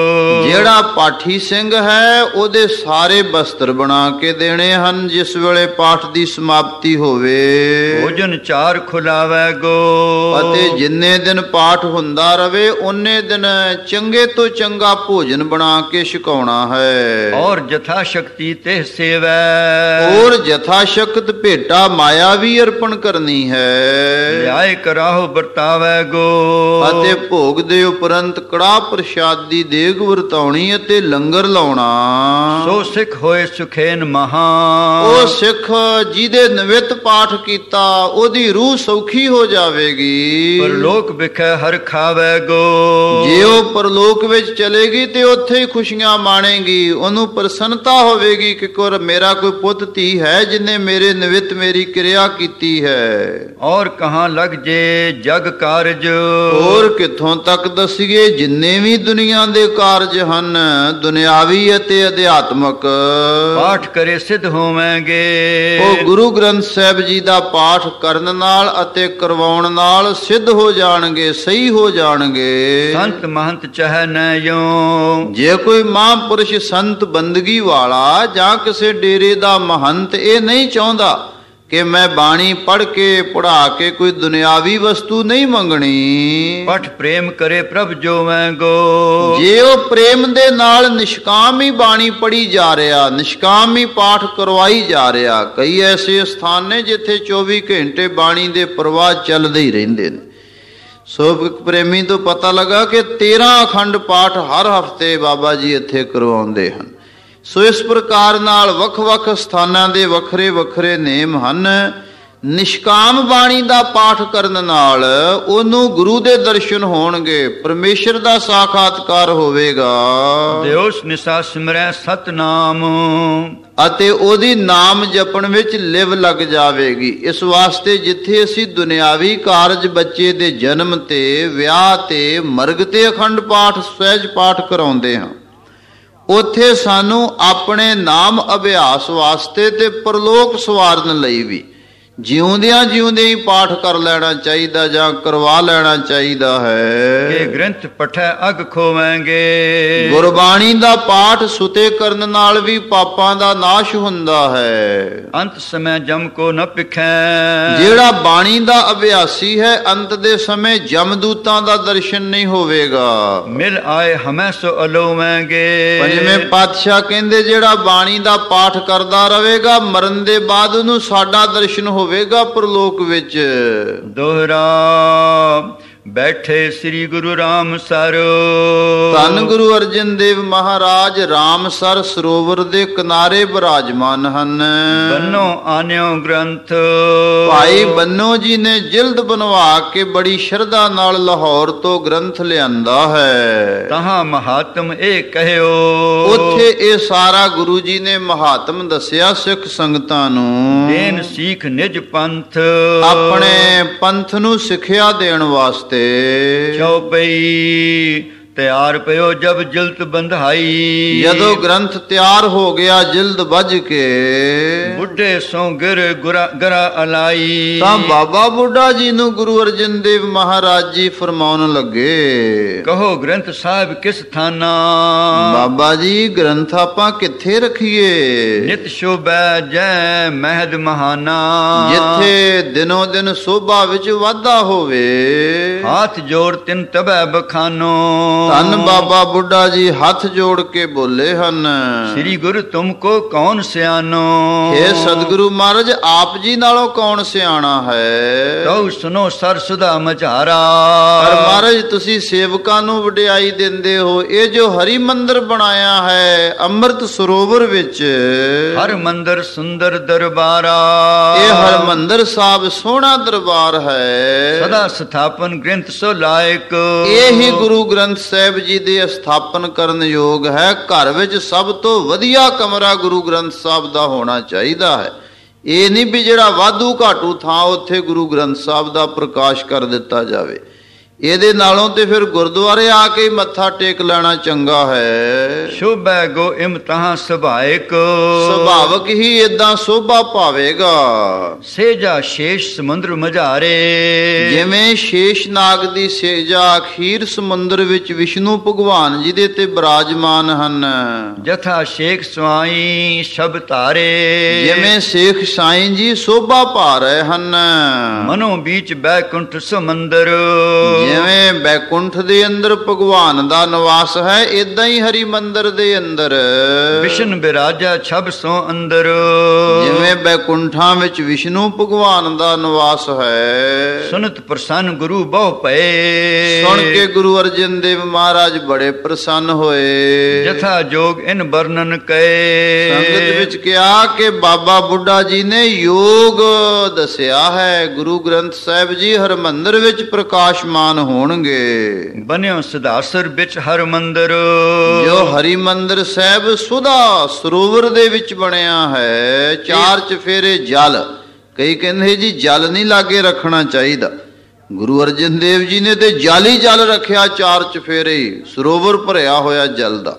Speaker 1: ਜਿਹੜਾ ਪਾਠੀ ਸਿੰਘ ਹੈ ਉਹਦੇ ਸਾਰੇ ਬਸਤਰ ਬਣਾ ਕੇ ਦੇਣੇ ਹਨ ਜਿਸ ਵੇਲੇ ਪਾਠ ਦੀ ਸਮਾਪਤੀ ਹੋਵੇ।
Speaker 2: ਭੋਜਨ ਚਾਰ ਖੁਲਾਵੈਗੋ।
Speaker 1: ਅਤੇ ਜਿੰਨੇ ਦਿਨ ਪਾਠ ਹੁੰਦਾ ਰਵੇ ਉਹਨੇ ਦਿਨ ਚੰਗੇ ਤੋਂ ਚੰਗਾ ਭੋਜਨ ਬਣਾ ਕੇ ਛਕਾਉਣਾ ਹੈ।
Speaker 2: ਔਰ ਜਥਾ ਸ਼ਕਤੀ ਤੇ ਸੇਵੈ।
Speaker 1: ਔਰ ਜਥਾ ਸ਼ਕਤ ਭੇਟਾ ਮਾਇਆ ਵੀ ਅਰਪਣ ਕਰਨੀ ਹੈ।
Speaker 2: ਲਿਆਏ ਕਰਾਹੋ ਵਰਤਾਵੈਗੋ।
Speaker 1: ਅਤੇ ਭੋਗ ਦੇ ਉਪਰੰਤ ਕੜਾਹ ਪ੍ਰਸ਼ਾਦ ਦੀ ਦੇਗ ਵਰਤਾਉਣੀ ਅਤੇ ਲੰਗਰ ਲਾਉਣਾ।
Speaker 2: ਸੋ ਸਿੱਖ ਹੋਏ ਸੁਖੇਨ ਮਹਾ।
Speaker 1: ਉਹ ਸਿੱਖ ਜਿਹਦੇ ਨਿਵਿੱਤ ਪਾਠ ਕੀਤਾ ਉਹਦੀ ਰੂਹ ਸੌਖੀ ਹੋ ਜਾਵੇਗੀ।
Speaker 2: ਪਰਲੋਕ ਵਿਖੇ ਹਰ ਖਾਵੈਗੋ।
Speaker 1: ਜੇ ਉਹ ਪਰਲੋਕ ਵਿੱਚ ਚਲੇਗੀ ਤੇ ਉੱਥੇ ਹੀ ਖੁਸ਼ੀਆਂ ਮਾਣੇਗੀ। ਉਹਨੂੰ ਪ੍ਰਸੰਨਤਾ ਹੋਵੇਗੀ ਕਿ ਮੇਰਾ ਕੋਈ ਪੁੱਤ ਧੀ ਹੈ ਜਿਨੇ ਮੇਰੇ ਨਿਵਿੱਤ ਮੇਰੀ ਕਿਰਿਆ ਕੀਤੀ ਹੈ।
Speaker 2: ਔਰ ਕਹਾਂ ਲਗ ਜੇ ਜਗ ਕਾਰਜ।
Speaker 1: ਹੋਰ ਕਿੱਥੋਂ ਤੱਕ ਦੱਸੀਏ ਜਿੰਨੇ ਵੀ ਦੁਨੀਆ ਦੇ ਕਾਰਜ ਹਨ ਦੁਨਿਆਵੀ ਅਤੇ ਅਧਿਆਤਮਕ,
Speaker 2: ਪਾਠ ਕਰੇ ਸਿੱਧ ਹੋਵਾਂਗੇ।
Speaker 1: ਉਹ ਗੁਰੂ ਗ੍ਰੰਥ ਸਾਹਿਬ ਜੀ ਦਾ ਪਾਠ ਕਰਨ ਨਾਲ ਅਤੇ ਕਰਵਾਉਣ ਨਾਲ ਸਿੱਧ ਹੋ ਜਾਣਗੇ, ਸਹੀ ਹੋ ਜਾਣਗੇ।
Speaker 2: ਸੰਤ ਮਹੰਤ ਚਾਹੇ ਨਾ ਯੋ।
Speaker 1: ਜੇ ਕੋਈ ਮਹਾਂਪੁਰਸ਼ ਸੰਤ ਬੰਦਗੀ ਵਾਲਾ ਜਾਂ ਕਿਸੇ ਡੇਰੇ ਦਾ ਮਹੰਤ ਇਹ ਨਹੀਂ ਚਾਹੁੰਦਾ ਕਿ ਮੈਂ ਬਾਣੀ ਪੜ੍ਹ ਕੇ ਪੜ੍ਹਾ ਕੇ ਕੋਈ ਦੁਨਿਆਵੀ ਵਸਤੂ ਨਹੀਂ ਮੰਗਣੀ।
Speaker 2: ਪਠ ਪ੍ਰੇਮ ਕਰੇ ਪ੍ਰਭ ਜੋਵੈਗੋ।
Speaker 1: ਜੇ ਉਹ ਪ੍ਰੇਮ ਦੇ ਨਾਲ ਨਿਸ਼ਕਾਮ ਹੀ ਬਾਣੀ ਪੜ੍ਹੀ ਜਾ ਰਿਹਾ, ਨਿਸ਼ਕਾਮ ਹੀ ਪਾਠ ਕਰਵਾਈ ਜਾ ਰਿਹਾ। ਕਈ ਐਸੇ ਸਥਾਨ ਨੇ ਜਿੱਥੇ 24 ਘੰਟੇ ਬਾਣੀ ਦੇ ਪ੍ਰਵਾਹ ਚੱਲਦੇ ਹੀ ਰਹਿੰਦੇ ਨੇ। ਸੋ ਪ੍ਰੇਮੀ ਤੋਂ ਪਤਾ ਲੱਗਾ ਕਿ 13 ਅਖੰਡ ਪਾਠ ਹਰ ਹਫ਼ਤੇ ਬਾਬਾ ਜੀ ਇੱਥੇ ਕਰਵਾਉਂਦੇ ਹਨ। ਸੋ ਇਸ ਪ੍ਰਕਾਰ ਨਾਲ ਵੱਖ-ਵੱਖ ਸਥਾਨਾਂ ਦੇ ਵੱਖਰੇ ਵੱਖਰੇ ਨੇਮ ਹਨ। ਨਿਸ਼ਕਾਮ ਬਾਣੀ ਦਾ ਪਾਠ ਕਰਨ ਨਾਲ ਉਹਨੂੰ ਗੁਰੂ ਦੇ ਦਰਸ਼ਨ ਹੋਣਗੇ, ਪਰਮੇਸ਼ਰ ਦਾ ਸਾਖਾਤਕਾਰ ਹੋਵੇਗਾ।
Speaker 2: ਦਿਓਸ ਨਿਸਾ ਸਿਮਰੈ ਸਤਨਾਮ।
Speaker 1: ਅਤੇ ਉਹਦੀ ਨਾਮ ਜਪਣ ਵਿੱਚ ਲਿਵ ਲੱਗ ਜਾਵੇਗੀ। ਇਸ ਵਾਸਤੇ ਜਿੱਥੇ ਅਸੀਂ ਦੁਨਿਆਵੀ ਕਾਰਜ ਬੱਚੇ ਦੇ ਜਨਮ ਤੇ, ਵਿਆਹ ਤੇ, ਮਰਗ ਤੇ ਅਖੰਡ ਪਾਠ ਸਹਿਜ ਪਾਠ ਕਰਾਉਂਦੇ ਹਾਂ, ਉੱਥੇ ਸਾਨੂੰ ਆਪਣੇ ਨਾਮ ਅਭਿਆਸ ਵਾਸਤੇ ਤੇ ਪਰਲੋਕ ਸਵਾਰਨ ਲਈ ਵੀ ਜਿਉਂਦਿਆਂ ਜਿਉਂਦਿਆਂ ਹੀ ਪਾਠ ਕਰ ਲੈਣਾ ਚਾਹੀਦਾ ਜਾਂ ਕਰਵਾ ਲੈਣਾ ਚਾਹੀਦਾ ਹੈ।
Speaker 2: ਕਿ ਗ੍ਰੰਥ ਪਠੈ ਅਗ ਖੋਵਾਂਗੇ।
Speaker 1: ਗੁਰਬਾਣੀ ਦਾ ਪਾਠ ਸੁਤੇ ਕਰਨ ਨਾਲ ਵੀ ਪਾਪਾਂ ਦਾ ਨਾਸ਼ ਹੁੰਦਾ ਹੈ।
Speaker 2: ਅੰਤ ਸਮੇਂ ਜਮ ਕੋ ਨ ਪਿਖੈ।
Speaker 1: ਜਿਹੜਾ ਬਾਣੀ ਦਾ ਅਭਿਆਸੀ ਹੈ ਅੰਤ ਦੇ ਸਮੇਂ ਜਮਦੂਤਾਂ ਦਾ ਦਰਸ਼ਨ ਨਹੀਂ ਹੋਵੇਗਾ।
Speaker 2: ਮਿਲ ਆਏ ਹਮੈ ਸੋ ਅਲੋਵਾਂਗੇ। ਪੰਜਵੇਂ
Speaker 1: ਪਾਤਸ਼ਾਹ ਕਹਿੰਦੇ ਜਿਹੜਾ ਬਾਣੀ ਦਾ ਪਾਠ ਕਰਦਾ ਰਹੇਗਾ ਮਰਨ ਦੇ ਬਾਅਦ ਉਹਨੂੰ ਸਾਡਾ ਦਰਸ਼ਨ ਹੋਵੇਗਾ ਪਰਲੋਕ ਵਿੱਚ।
Speaker 2: ਦੋਹਰਾ ਬੈਠੇ ਸ੍ਰੀ ਗੁਰੂ ਰਾਮਸਰ।
Speaker 1: ਧੰਨ ਗੁਰੂ ਅਰਜਨ ਦੇਵ ਮਹਾਰਾਜ ਰਾਮਸਰ ਸਰੋਵਰ ਦੇ ਕਿਨਾਰੇ ਬਿਰਾਜਮਾਨ ਹਨ।
Speaker 2: ਬੰਨੋ ਆਨਿਓ ਗ੍ਰੰਥ।
Speaker 1: ਭਾਈ ਬੰਨੋ ਜੀ ਨੇ ਜਿਲਦ ਬਣਵਾ ਕੇ ਬੜੀ ਸ਼ਰਧਾ ਨਾਲ ਲਾਹੌਰ ਤੋਂ ਗ੍ਰੰਥ ਲਿਆਂਦਾ ਹੈ।
Speaker 2: ਤਹਾਂ ਮਹਾਤਮ ਇਹ ਕਹਿਓ।
Speaker 1: ਉੱਥੇ ਇਹ ਸਾਰਾ ਗੁਰੂ ਜੀ ਨੇ ਮਹਾਤਮ ਦੱਸਿਆ ਸਿੱਖ ਸੰਗਤਾਂ ਨੂੰ।
Speaker 2: ਦੇਨ ਸੀਖ ਨਿਜ ਪੰਥ।
Speaker 1: ਆਪਣੇ ਪੰਥ ਨੂੰ ਸਿੱਖਿਆ ਦੇਣ ਵਾਸਤੇ।
Speaker 2: ਚੌਪਈ ਤਿਆਰ ਪਿਓ ਜਬ ਜਿਲਤ ਬੰਧਾਈ।
Speaker 1: ਜਦੋਂ ਗ੍ਰੰਥ ਤਿਆਰ ਹੋ ਗਿਆ ਜਿਲਦ ਵੱਜ ਕੇ
Speaker 2: ਬੁੱਢੇ ਸੋ ਗਿਰ ਗਰਾ ਅਲਾਈ।
Speaker 1: ਤਾਂ ਬਾਬਾ ਬੁੱਢਾ ਜੀ ਨੂੰ ਗੁਰੂ ਅਰਜਨ ਦੇਵ ਮਹਾਰਾਜ ਜੀ ਫਰਮਾਉਣ ਲੱਗੇ,
Speaker 2: ਕਹੋ ਗ੍ਰੰਥ ਸਾਹਿਬ ਕਿਸ ਥਾਨਾ।
Speaker 1: ਬਾਬਾ ਜੀ ਗ੍ਰੰਥ ਆਪਾਂ ਕਿੱਥੇ ਰੱਖੀਏ।
Speaker 2: ਨਿਤ ਸ਼ੋਭੈ ਜੈ ਮਹਿਦ ਮਹਾਨਾ। ਜਿੱਥੇ
Speaker 1: ਦਿਨੋਂ ਦਿਨ ਸੋਭਾ ਵਿੱਚ ਵਾਧਾ ਹੋਵੇ।
Speaker 2: ਹਾਥ ਜੋੜ ਤਿਨ ਤਬੈ ਬਖਾਨੋ।
Speaker 1: ਧੰਨ ਬਾਬਾ ਬੁੱਢਾ ਜੀ ਹੱਥ ਜੋੜ ਕੇ ਬੋਲੇ ਹਨ,
Speaker 2: ਸ੍ਰੀ ਗੁਰੂ ਤੁਮਕੋ ਕੌਣ ਸਿਆਨੋ।
Speaker 1: ਹੇ ਸਤਿਗੁਰੂ ਮਹਾਰਾਜ ਆਪ ਜੀ ਨਾਲੋਂ ਕੌਣ ਸਿਆਣਾ ਹੈ।
Speaker 2: ਤਉ ਸੁਨੋ ਸਰ ਸੁਦਾ ਮਝਾਰਾ।
Speaker 1: ਪਰ ਮਹਾਰਾਜ ਤੁਸੀਂ ਸੇਵਕਾਂ ਨੂੰ ਵਡਿਆਈ ਦਿੰਦੇ ਹੋ। ਇਹ ਜੋ ਹਰੀ ਮੰਦਰ ਬਣਾਇਆ ਹੈ ਅੰਮ੍ਰਿਤ ਸਰੋਵਰ ਵਿੱਚ,
Speaker 2: ਹਰ ਮੰਦਰ ਸੁੰਦਰ ਦਰਬਾਰਾ।
Speaker 1: ਇਹ ਹਰਮੰਦਰ ਸਾਹਿਬ ਸੋਹਣਾ ਦਰਬਾਰ ਹੈ।
Speaker 2: ਸਦਾ ਸਥਾਪਨ ਗ੍ਰੰਥ ਸੋ ਲਾਇਕ।
Speaker 1: ਇਹ ਹੀ ਗੁਰੂ ਗ੍ਰੰਥ ਸਾਹਿਬ ਜੀ ਦੇ ਸਥਾਪਨ ਕਰਨ ਯੋਗ ਹੈ। ਘਰ ਵਿੱਚ ਸਭ ਤੋਂ ਵਧੀਆ ਕਮਰਾ ਗੁਰੂ ਗ੍ਰੰਥ ਸਾਹਿਬ ਦਾ ਹੋਣਾ ਚਾਹੀਦਾ ਹੈ। ਇਹ ਨਹੀਂ ਵੀ ਜਿਹੜਾ ਵਾਧੂ ਘਾਟੂ ਥਾਂ ਉੱਥੇ ਗੁਰੂ ਗ੍ਰੰਥ ਸਾਹਿਬ ਦਾ ਪ੍ਰਕਾਸ਼ ਕਰ ਦਿੱਤਾ ਜਾਵੇ। ਇਹਦੇ ਨਾਲੋਂ ਤੇ ਫਿਰ ਗੁਰਦੁਆਰੇ ਆ ਕੇ ਮੱਥਾ ਟੇਕ ਲੈਣਾ ਚੰਗਾ ਹੈ।
Speaker 2: ਸ਼ੋਭੈ ਗੋ ਇਮ ਤਹਾਂ ਸੁਭਾਇਕ।
Speaker 1: ਸੁਭਾਵਕ ਹੀ ਏਦਾਂ ਸੋਭਾ ਪਾਵੇਗਾ।
Speaker 2: ਸੇਜਾ ਸ਼ੇਸ਼ ਸਮੁੰਦਰ ਮਝਾਰੇ।
Speaker 1: ਜਿਵੇਂ ਸ਼ੇਸ਼ ਨਾਗ ਦੀ ਸੇਜਾ ਅਖੀਰ ਸਮੁੰਦਰ ਵਿੱਚ ਵਿਸ਼ਨੂੰ ਭਗਵਾਨ ਜੀ ਦੇ ਤੇ ਬਿਰਾਜਮਾਨ ਹਨ।
Speaker 2: ਜਥਾ ਸ਼ੇਖ ਸਵਾਈ ਸ਼ਬ ਧਾਰੇ।
Speaker 1: ਜਿਵੇਂ ਸ਼ੇਖ ਸਾਈਂ ਜੀ ਸੋਭਾ ਪਾ ਰਹੇ ਹਨ।
Speaker 2: ਮਨੋ ਬੀਚ ਬੈਕੁੰਠ ਸਮੁੰਦਰ।
Speaker 1: ਜਿਵੇਂ ਬੈਕੁੰਠ ਦੇ ਅੰਦਰ ਭਗਵਾਨ ਦਾ ਨਿਵਾਸ ਹੈ, ਏਦਾਂ ਹੀ ਹਰੀ ਮੰਦਰ ਦੇ ਅੰਦਰ
Speaker 2: ਵਿਸ਼ਨ ਬਿਰਾਜਾ ਛਬ ਸੋ ਅੰਦਰ।
Speaker 1: ਜਿਵੇਂ ਬੈਕੁੰਠਾਂ ਵਿੱਚ ਵਿਸ਼ਨੂੰ ਭਗਵਾਨ ਦਾ ਨਿਵਾਸ ਹੈ।
Speaker 2: ਸੁਨਤ ਪ੍ਰਸੰਨ ਗੁਰੂ ਬਹੁ ਪਏ।
Speaker 1: ਸੁਣ ਕੇ ਗੁਰੂ ਅਰਜਨ ਦੇਵ ਮਹਾਰਾਜ ਬੜੇ ਪ੍ਰਸੰਨ ਹੋਏ।
Speaker 2: ਜਥਾ ਜੋਗ ਇਨ ਵਰਣਨ ਕਏ।
Speaker 1: ਸੰਗਤ ਵਿੱਚ ਕਿਹਾ ਕਿ ਬਾਬਾ ਬੁੱਢਾ ਜੀ ਨੇ ਯੋਗ ਦੱਸਿਆ ਹੈ। ਗੁਰੂ ਗ੍ਰੰਥ ਸਾਹਿਬ ਜੀ ਹਰਮੰਦਰ ਵਿੱਚ ਪ੍ਰਕਾਸ਼ਮਾਨ ਹੋਣਗੇ।
Speaker 2: ਬਨਿਓ ਸਦਾਸਰ ਵਿੱਚ ਹਰ ਮੰਦਰ।
Speaker 1: ਜੋ ਹਰੀ ਮੰਦਰ ਸਾਹਿਬ ਸੁਦਾ ਸਰੋਵਰ ਦੇ ਵਿੱਚ ਬਣਿਆ ਹੈ। ਚਾਰ ਚਫੇਰੇ ਜਲ। ਕਈ ਕਹਿੰਦੇ ਜੀ ਜਲ ਨਹੀਂ ਲਾਗੇ ਰੱਖਣਾ ਚਾਹੀਦਾ। ਗੁਰੂ ਅਰਜਨ ਦੇਵ ਜੀ ਨੇ ਤੇ ਜਲ ਹੀ ਜਲ ਰੱਖਿਆ। ਚਾਰ ਚਫੇਰੇ ਸਰੋਵਰ ਭਰਿਆ ਹੋਇਆ ਜਲ ਦਾ।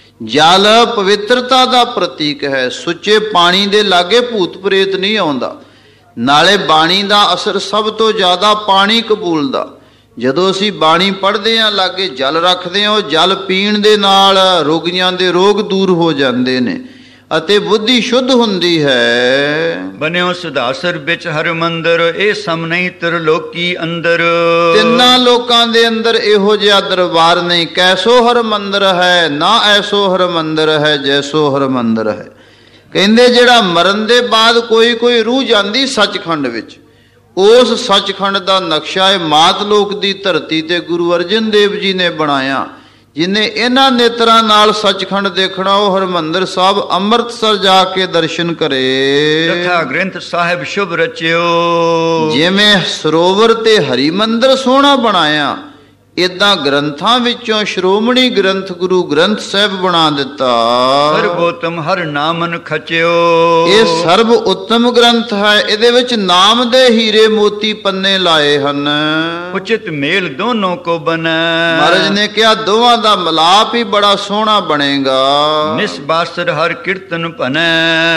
Speaker 1: ਜਲ ਪਵਿੱਤਰਤਾ ਦਾ ਪ੍ਰਤੀਕ ਹੈ। ਸੁੱਚੇ ਪਾਣੀ ਦੇ ਲਾਗੇ ਭੂਤ ਪ੍ਰੇਤ ਨਹੀਂ ਆਉਂਦਾ। ਨਾਲੇ ਬਾਣੀ ਦਾ ਅਸਰ ਸਭ ਤੋਂ ਜ਼ਿਆਦਾ ਪਾਣੀ ਕਬੂਲਦਾ। ਜਦੋਂ ਅਸੀਂ ਬਾਣੀ ਪੜ੍ਹਦੇ ਹਾਂ ਲਾਗੇ ਜਲ ਰੱਖਦੇ ਹਾਂ, ਉਹ ਜਲ ਪੀਣ ਦੇ ਨਾਲ ਰੋਗੀਆਂ ਦੇ ਰੋਗ ਦੂਰ ਹੋ ਜਾਂਦੇ ਨੇ ਅਤੇ ਬੁੱਧੀ ਸ਼ੁੱਧ ਹੁੰਦੀ ਹੈ।
Speaker 2: ਬਨਿਓ ਸੁਦਾਸਰ ਵਿੱਚ ਹਰ ਮੰਦਰ। ਇਹ ਸਮ ਨਹੀਂ ਤਰਲੋਕੀ ਅੰਦਰ।
Speaker 1: ਤਿੰਨਾਂ ਲੋਕਾਂ ਦੇ ਅੰਦਰ ਇਹੋ ਜਿਹਾ ਦਰਬਾਰ ਨਹੀਂ। ਕੈਸੋ ਹਰ ਮੰਦਰ ਹੈ, ਨਾ ਐਸੋ ਹਰ ਮੰਦਰ ਹੈ ਜੈਸੋ ਹਰ ਮੰਦਰ ਹੈ। ਕਹਿੰਦੇ ਜਿਹੜਾ ਮਰਨ ਦੇ ਬਾਅਦ ਕੋਈ ਰੂਹ ਜਾਂਦੀ ਸੱਚਖੰਡ ਵਿੱਚ, ਉਸ ਸੱਚਖੰਡ ਦਾ ਨਕਸ਼ਾ ਇਹ ਮਾਤ ਲੋਕ ਦੀ ਧਰਤੀ ਤੇ ਗੁਰੂ ਅਰਜਨ ਦੇਵ ਜੀ ਨੇ ਬਣਾਇਆ। ਜਿਹਨੇ ਇਹਨਾਂ ਨੇਤਰਾਂ ਨਾਲ ਸੱਚਖੰਡ ਦੇਖਣਾ, ਉਹ ਹਰਮੰਦਰ ਸਾਹਿਬ ਅੰਮ੍ਰਿਤਸਰ ਜਾ ਕੇ ਦਰਸ਼ਨ ਕਰੇ।
Speaker 2: ਜਥਾ ਗ੍ਰੰਥ ਸਾਹਿਬ ਸ਼ੁਭ ਰਚਿਓ। ਜਿਵੇਂ
Speaker 1: ਸਰੋਵਰ ਤੇ ਹਰੀ ਮੰਦਰ ਸੋਹਣਾ ਬਣਾਇਆ, ਇਦਾਂ ਗ੍ਰੰਥਾਂ ਵਿੱਚੋਂ ਸ਼੍ਰੋਮਣੀ ਗ੍ਰੰਥ ਗੁਰੂ ਗ੍ਰੰਥ ਸਾਹਿਬ ਬਣਾ ਦਿੱਤਾ।
Speaker 2: ਸਰਬੋਤਮ ਹਰ ਨਾਮਨ ਖਚਿਓ।
Speaker 1: ਇਹ ਸਰਬ ਉੱਤਮ ਗ੍ਰੰਥ ਹੈ। ਇਹਦੇ ਵਿੱਚ ਨਾਮ ਦੇ ਹੀਰੇ ਮੋਤੀ ਪੰਨੇ ਲਾਏ ਹਨ।
Speaker 2: ਉਚਿਤ ਮੇਲ ਦੋਨੋਂ ਕੋ ਬਨੈ।
Speaker 1: ਮਹਾਰਾਜ ਨੇ ਕਿਹਾ ਦੋਵਾਂ ਦਾ ਮਿਲਾਪ ਹੀ ਬੜਾ ਸੋਹਣਾ ਬਣੇਗਾ।
Speaker 2: ਨਿਸਬਾਸਰ ਹਰ ਕੀਰਤਨ ਭਨੈ।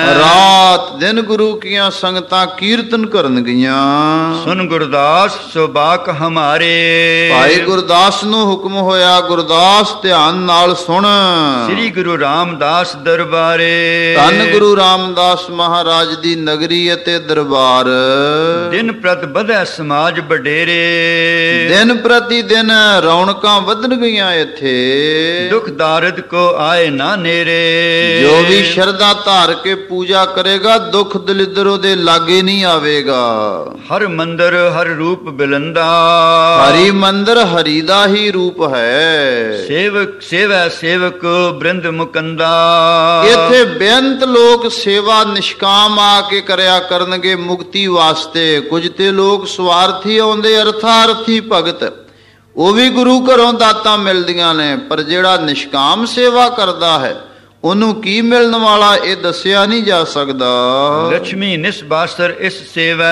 Speaker 1: ਰਾਤ ਦਿਨ ਗੁਰੂ ਕੀਆਂ ਸੰਗਤਾਂ ਕੀਰਤਨ ਕਰਨ ਗਈਆਂ।
Speaker 2: ਸੁਨ ਗੁਰਦਾਸ ਸੁਬਾਕ ਹਮਾਰੇ।
Speaker 1: ਭਾਈ ਗੁਰਦਾਸ ਨੂੰ ਹੁਕਮ ਹੋਇਆ, ਗੁਰਦਾਸ ਧਿਆਨ ਨਾਲ ਸੁਣ।
Speaker 2: ਸ੍ਰੀ ਗੁਰੂ ਰਾਮਦਾਸ ਦਰਬਾਰੇ।
Speaker 1: ਧੰਨ ਗੁਰੂ ਰਾਮਦਾਸ ਮਹਾਰਾਜ ਦੀ ਨਗਰੀ ਅਤੇ ਦਰਬਾਰ।
Speaker 2: ਦਿਨ ਪ੍ਰਤ ਵਧੈ ਸਮਾਜ ਵਡੇਰੇ।
Speaker 1: ਦਿਨ ਪ੍ਰਤੀ ਦਿਨ ਰੌਣਕਾਂ ਵਧਣ ਗਈਆਂ ਇੱਥੇ।
Speaker 2: ਦੁਖ ਦਾਰਦ ਕੋ ਆਏ ਨਾ ਨੇਰੇ।
Speaker 1: ਜੋ ਵੀ ਸ਼ਰਧਾ ਧਾਰ ਕੇ ਪੂਜਾ ਕਰੇਗਾ, ਦੁੱਖ ਦਲਿੱਦਰ ਉਹਦੇ ਲਾਗੇ ਨਹੀਂ ਆਵੇਗਾ।
Speaker 2: ਹਰ ਮੰਦਰ ਹਰ ਰੂਪ ਬਿਲੰਦਾ।
Speaker 1: ਹਰੀ ਮੰਦਰ ਹਰੀ ਦਾ ਹੀ ਰੂਪ ਹੈ।
Speaker 2: ਸੇਵਕ ਸੇਵੈ ਸੇਵਕ ਬ੍ਰਿੰਦ ਮੁਕੰਦਾ।
Speaker 1: ਇੱਥੇ ਬੇਅੰਤ ਲੋਕ ਸੇਵਾ ਨਿਸ਼ਕਾਮ ਆ ਕੇ ਕਰਿਆ ਕਰਨਗੇ ਮੁਕਤੀ ਵਾਸਤੇ। ਕੁਝ ਤੇ ਲੋਕ ਸਵਾਰਥੀ ਆਉਂਦੇ, ਅਰਥਾਰਥੀ ਭਗਤ, ਉਹ ਵੀ ਗੁਰੂ ਘਰੋਂ ਦਾਤਾਂ ਮਿਲਦੀਆਂ ਨੇ। ਪਰ ਜਿਹੜਾ ਨਿਸ਼ਕਾਮ ਸੇਵਾ ਕਰਦਾ ਹੈ ਉਹਨੂੰ ਕੀ ਮਿਲਣ ਵਾਲਾ ਇਹ ਦੱਸਿਆ ਨਹੀਂ ਜਾ ਸਕਦਾ।
Speaker 2: ਲక్ష్ਮੀ ਨਿਸਬਾਸਰ ਇਸ ਸੇਵੈ।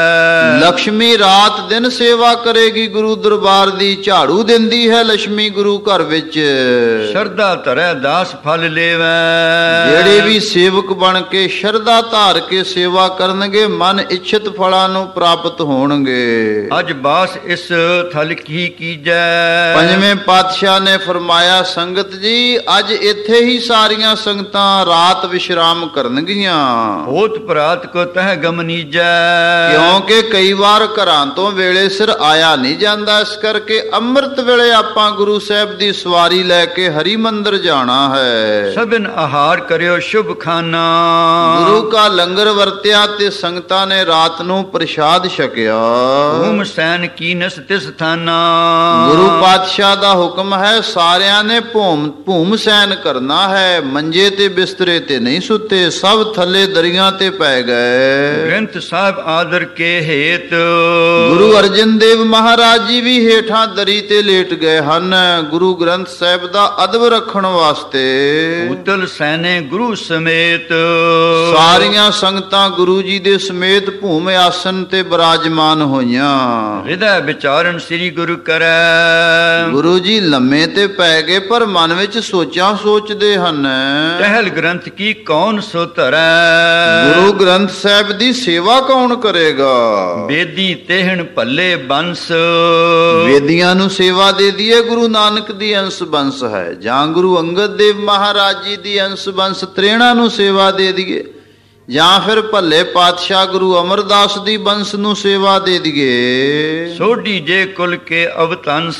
Speaker 1: ਲక్ష్ਮੀ ਰਾਤ ਦਿਨ ਸੇਵਾ ਕਰੇਗੀ ਗੁਰੂ ਦਰਬਾਰ ਦੀ। ਝਾੜੂ ਦਿੰਦੀ ਹੈ ਲక్ష్ਮੀ ਗੁਰੂ ਘਰ ਵਿੱਚ।
Speaker 2: ਸ਼ਰਧਾ ਧਰੈ ਦਾਸ ਫਲ ਲੇਵੈ।
Speaker 1: ਜਿਹੜੇ ਵੀ ਸੇਵਕ ਬਣ ਕੇ ਸ਼ਰਧਾ ਧਾਰ ਕੇ ਸੇਵਾ ਕਰਨਗੇ, ਮਨ ਇੱਛਤ ਫਲਾਂ ਨੂੰ ਪ੍ਰਾਪਤ ਹੋਣਗੇ।
Speaker 2: ਅਜ ਬਾਸ ਇਸ ਥਲ ਕੀ ਕੀਜੈ।
Speaker 1: ਪੰਜਵੇਂ ਪਾਤਸ਼ਾਹ ਨੇ ਫਰਮਾਇਆ, ਸੰਗਤ ਜੀ ਅੱਜ ਇੱਥੇ ਹੀ ਸਾਰੀਆਂ ਸਾਰੀਆਂ ਸੰਗਤਾਂ ਰਾਤ ਵਿਸ਼ਰਾਮ ਕਰਨਗੀਆਂ।
Speaker 2: ਹੋਤ ਪ੍ਰਾਤ ਕੋ ਤਹ ਗਮਨੀਜੈ,
Speaker 1: ਕਿਉਂਕਿ ਕਈ ਵਾਰ ਘਰਾਂ ਤੋਂ ਵੇਲੇ ਸਿਰ ਆਇਆ ਨਹੀਂ ਜਾਂਦਾ, ਇਸ ਕਰਕੇ ਅੰਮ੍ਰਿਤ ਵੇਲੇ ਆਪਾਂ ਗੁਰੂ ਸਾਹਿਬ ਦੀ ਸਵਾਰੀ ਲੈ ਕੇ ਹਰੀ ਮੰਦਰ ਜਾਣਾ ਹੈ।
Speaker 2: ਸਭਨ ਆਹਾਰ ਕਰਿਓ ਸ਼ੁਭ ਖਾਨਾ,
Speaker 1: ਗੁਰੂ ਕਾ ਲੰਗਰ ਵਰਤਿਆ ਤੇ ਸੰਗਤਾਂ ਨੇ ਰਾਤ ਨੂੰ ਪ੍ਰਸ਼ਾਦ ਛਕਿਆ।
Speaker 2: ਭੂਮ ਸੈਨ ਕੀਨਸ ਤਿਸ ਥਾਨਾ,
Speaker 1: ਗੁਰੂ ਪਾਤਸ਼ਾਹ ਦਾ ਹੁਕਮ ਹੈ ਸਾਰਿਆਂ ਨੇ ਭੂਮ ਸੈਨ ਕਰਨਾ ਹੈ। ਮੰਜੇ ਤੇ ਬਿਸਤਰੇ ਤੇ ਨਹੀਂ ਸੁੱਤੇ, ਸਭ ਥੱਲੇ ਦਰੀਆਂ ਤੇ ਪੈ ਗਏ।
Speaker 2: ਗ੍ਰੰਥ ਸਾਹਿਬ ਆਦਰ ਕੇ ਹੇਤ,
Speaker 1: ਗੁਰੂ ਅਰਜਨ ਦੇਵ ਮਹਾਰਾਜ ਜੀ ਵੀ ਹੇਠਾਂ ਦਰੀ ਤੇ ਲੇਟ ਗਏ ਹਨ ਗੁਰੂ ਗ੍ਰੰਥ ਸਾਹਿਬ ਦਾ ਅਦਬ ਰੱਖਣ ਵਾਸਤੇ।
Speaker 2: ਉਤਲ ਸੈਨੇ ਗੁਰੂ ਸਮੇਤ,
Speaker 1: ਸਾਰੀਆਂ ਸੰਗਤਾਂ ਗੁਰੂ ਜੀ ਦੇ ਸਮੇਤ ਭੂਮ ਆਸਨ ਤੇ ਬਿਰਾਜਮਾਨ ਹੋਈਆਂ।
Speaker 2: ਹਿਰਦੈ ਵਿਚਾਰਨ ਸ੍ਰੀ ਗੁਰੂ ਕਰੈ,
Speaker 1: ਗੁਰੂ ਜੀ ਲੰਮੇ ਤੇ ਪੈ ਗਏ ਪਰ ਮਨ ਵਿੱਚ ਸੋਚਾਂ ਸੋਚਦੇ ਹਨ।
Speaker 2: ਟਹਿਲ ਗ੍ਰੰਥ ਕੀ ਕੌਣ ਸੋ ਧਰੈ,
Speaker 1: ਗੁਰੂ ਗ੍ਰੰਥ ਸਾਹਿਬ ਦੀ ਸੇਵਾ ਕੌਣ ਕਰੇਗਾ।
Speaker 2: ਬੇਦੀ ਤੇਹਣ ਭੱਲੇ ਬੰਸ,
Speaker 1: ਵੇਦੀਆਂ ਨੂੰ ਸੇਵਾ ਦੇ ਦੀਏ ਗੁਰੂ ਨਾਨਕ ਦੀ ਅੰਸ਼ ਬੰਸ ਹੈ, ਜਾਂ ਗੁਰੂ ਅੰਗਦ ਦੇਵ ਮਹਾਰਾਜ ਜੀ ਦੀ ਅੰਸ਼ ਬੰਸ ਤ੍ਰੇਣਾ ਨੂੰ ਸੇਵਾ ਦੇ ਦੀਏ, ਜਾਂ ਫਿਰ ਭੱਲੇ ਪਾਤਸ਼ਾਹ ਗੁਰੂ ਅਮਰਦਾਸ ਦੀ ਬੰਸ ਨੂੰ ਸੇਵਾ ਦੇ ਦੀਏ।
Speaker 2: ਸੋਢੀ ਜੇ ਕੁਲ ਕੇ ਅਵਤੰਸ,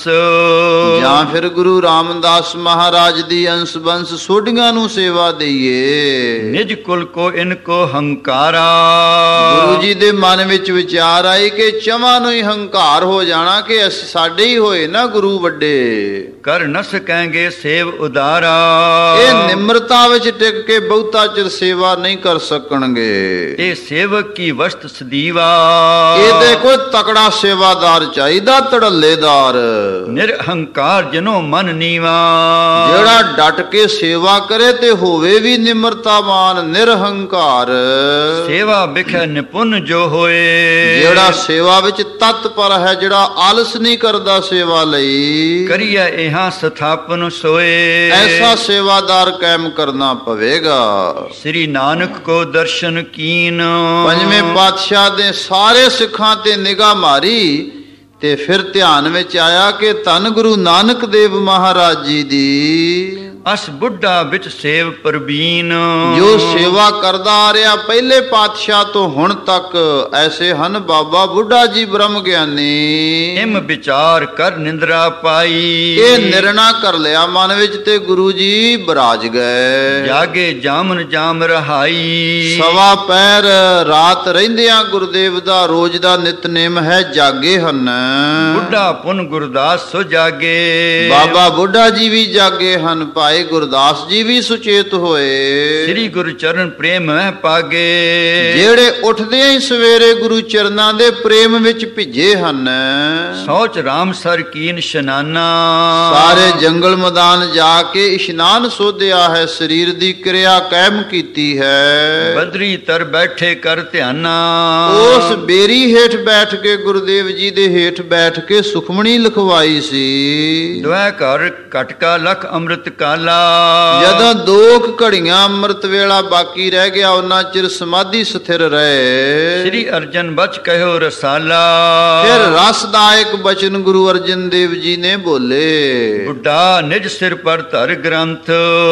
Speaker 1: ਜਾਂ ਫਿਰ ਗੁਰੂ ਰਾਮਦਾਸ ਮਹਾਰਾਜ ਦੀ ਅੰਸ਼ ਬੰਸ ਸੋਢੀਆਂ ਨੂੰ ਸੇਵਾ ਦੇਈਏ।
Speaker 2: ਨਿਜ ਕੁਲ ਕੋ ਇਨ ਕੋ ਹੰਕਾਰਾ,
Speaker 1: ਗੁਰੂ ਜੀ ਦੇ ਮਨ ਵਿੱਚ ਵਿਚਾਰ ਆਈ ਕਿ ਚਵਾਂ ਨੂੰ ਹੀ ਹੰਕਾਰ ਹੋ ਜਾਣਾ ਕਿ ਅਸੀਂ ਸਾਡੇ ਹੀ ਹੋਏ ਨਾ ਗੁਰੂ ਵੱਡੇ।
Speaker 2: ਕਰ ਨ ਸਕੈਂਗੇ ਸੇਵ ਉਦਾਰਾ,
Speaker 1: ਇਹ ਨਿਮਰਤਾ ਵਿੱਚ ਟਿਕ ਕੇ ਬਹੁਤਾ ਚਿਰ ਸੇਵਾ ਨਹੀਂ ਕਰ ਸਕਣਗੇ।
Speaker 2: ਇਹ ਸੇਵਕ ਕੀ ਵਸਤ ਸਦੀਵਾ,
Speaker 1: ਇਹਦੇ ਕੋਈ ਤਕੜਾ ਸੇਵਾਦਾਰ ਚਾਹੀਦਾ, ਧੜੱਲੇਦਾਰ।
Speaker 2: ਨਿਰਹੰਕਾਰ ਜਨੋ ਮਨ ਨੀਵਾ,
Speaker 1: ਜਿਹੜਾ ਡਟ ਕੇ ਸੇਵਾ ਕਰੇ ਤੇ ਹੋਵੇ ਵੀ ਨਿਮਰਤਾਵਾਨ ਨਿਰਹੰਕਾਰ।
Speaker 2: ਸੇਵਾ ਬਿਖੈ ਨਿਪੁੰਨ ਜੋ ਹੋਏ,
Speaker 1: ਜਿਹੜਾ ਸੇਵਾ ਵਿੱਚ ਤਤਪਰ ਹੈ, ਜਿਹੜਾ ਆਲਸ ਨਹੀਂ ਕਰਦਾ ਸੇਵਾ ਲਈ।
Speaker 2: ਕਰੀਐ ਇਹਾਂ ਸਥਾਪਨ ਸੋਏ,
Speaker 1: ਐਸਾ ਸੇਵਾਦਾਰ ਕਾਇਮ ਕਰਨਾ ਪਵੇਗਾ।
Speaker 2: ਸ੍ਰੀ ਨਾਨਕ ਕੋ ਦਰਸ਼ਨ ਕੀਨ,
Speaker 1: ਪੰਜਵੇਂ ਪਾਤਸ਼ਾਹ ਦੇ ਸਾਰੇ ਸਿੱਖਾਂ ਤੇ ਨਿਗਾਹ ਮਾਰੀ ਤੇ ਫਿਰ ਧਿਆਨ ਵਿੱਚ ਆਇਆ ਕਿ ਧੰਨ ਗੁਰੂ ਨਾਨਕ ਦੇਵ ਮਹਾਰਾਜ ਜੀ ਦੀ
Speaker 2: ਅਸ ਬੁੱਢਾ ਵਿੱਚ ਸੇਵ ਪ੍ਰਬੀਨ,
Speaker 1: ਜੋ ਸੇਵਾ ਕਰਦਾ ਆ ਰਿਹਾ ਪਹਿਲੇ ਪਾਤਸ਼ਾਹ ਤੋਂ ਹੁਣ ਤੱਕ, ਐਸੇ ਹਨ ਬਾਬਾ ਬੁੱਢਾ ਜੀ ਬ੍ਰਹਮ ਗਿਆਨੀ।
Speaker 2: ਇਮ ਵਿਚਾਰ ਕਰ ਨਿੰਦਰਾ ਪਾਈ,
Speaker 1: ਇਹ ਨਿਰਣਾ ਕਰ ਲਿਆ ਮਨ ਵਿੱਚ ਤੇ ਗੁਰੂ ਜੀ ਬਰਾਜ ਗਏ।
Speaker 2: ਜਾਗੇ ਜਾਮਨ ਜਾਮ ਰਹਾਈ,
Speaker 1: ਸਵਾ ਪੈਰ ਰਾਤ ਰਹਿੰਦਿਆਂ ਗੁਰਦੇਵ ਦਾ ਰੋਜ਼ ਦਾ ਨਿਤਨੇਮ ਹੈ, ਜਾਗੇ ਹਨ।
Speaker 2: ਬੁੱਢਾ ਪੁਨ ਗੁਰਦਾਸ ਸੋ ਜਾਗੇ,
Speaker 1: ਬਾਬਾ ਬੁੱਢਾ ਜੀ ਵੀ ਜਾਗੇ ਹਨ, ਭਾਈ ਗੁਰਦਾਸ ਜੀ ਵੀ ਸੁਚੇਤ ਹੋਏ।
Speaker 2: ਸ੍ਰੀ ਗੁਰੂ ਚਰਨ ਪ੍ਰੇਮ ਮਹਿ ਪਾਗੇ,
Speaker 1: ਜਿਹੜੇ ਉੱਠਦਿਆਂ ਹੀ ਸਵੇਰੇ ਗੁਰੂ ਚਰਨਾਂ ਦੇ ਪ੍ਰੇਮ ਵਿੱਚ ਭਿੱਜੇ ਹਨ।
Speaker 2: ਸੋਚ ਰਾਮ ਸਰ ਕੀਨ ਇਸ਼ਨਾਨਾ,
Speaker 1: ਸਾਰੇ ਜੰਗਲ ਮੈਦਾਨ ਜਾ ਕੇ ਇਸ਼ਨਾਨ ਸੋਧਿਆ ਹੈ, ਸਰੀਰ ਦੀ ਕਿਰਿਆ ਕਾਇਮ ਕੀਤੀ ਹੈ।
Speaker 2: ਬਦਰੀ ਤਰ ਬੈਠੇ ਕਰ ਧਿਆਨਾ,
Speaker 1: ਉਸ ਬੇਰੀ ਹੇਠ ਬੈਠ ਕੇ ਗੁਰਦੇਵ ਜੀ ਦੇ ਹੇਠ ਬੈਠ ਕੇ ਸੁਖਮਣੀ ਲਿਖਵਾਈ ਸੀ।
Speaker 2: ਦੁਆ ਘਰ ਕਟਕਾ ਲਖ ਅੰਮ੍ਰਿਤ ਕਾਲਾ,
Speaker 1: ਜਦੋਂ 2 ਘੜੀਆਂ ਅੰਮ੍ਰਿਤ ਵੇਲਾ ਬਾਕੀ ਰਹਿ ਗਿਆ, ਉਹਨਾਂ ਚਿਰ ਸਮਾਧੀ ਸਥਿਰ ਰਹੇ।
Speaker 2: ਸ੍ਰੀ ਅਰਜਨ ਬਚ ਕਹਿਓ ਰਸਾਲਾ,
Speaker 1: ਫਿਰ ਰਸਦਾਇਕ ਬਚਨ ਗੁਰੂ ਅਰਜਨ ਦੇਵ ਜੀ ਨੇ ਬੋਲੇ।
Speaker 2: ਬੁੱਢਾ ਨਿਜ ਸਿਰ ਪਰ ਧਰ ਗ੍ਰੰਥ,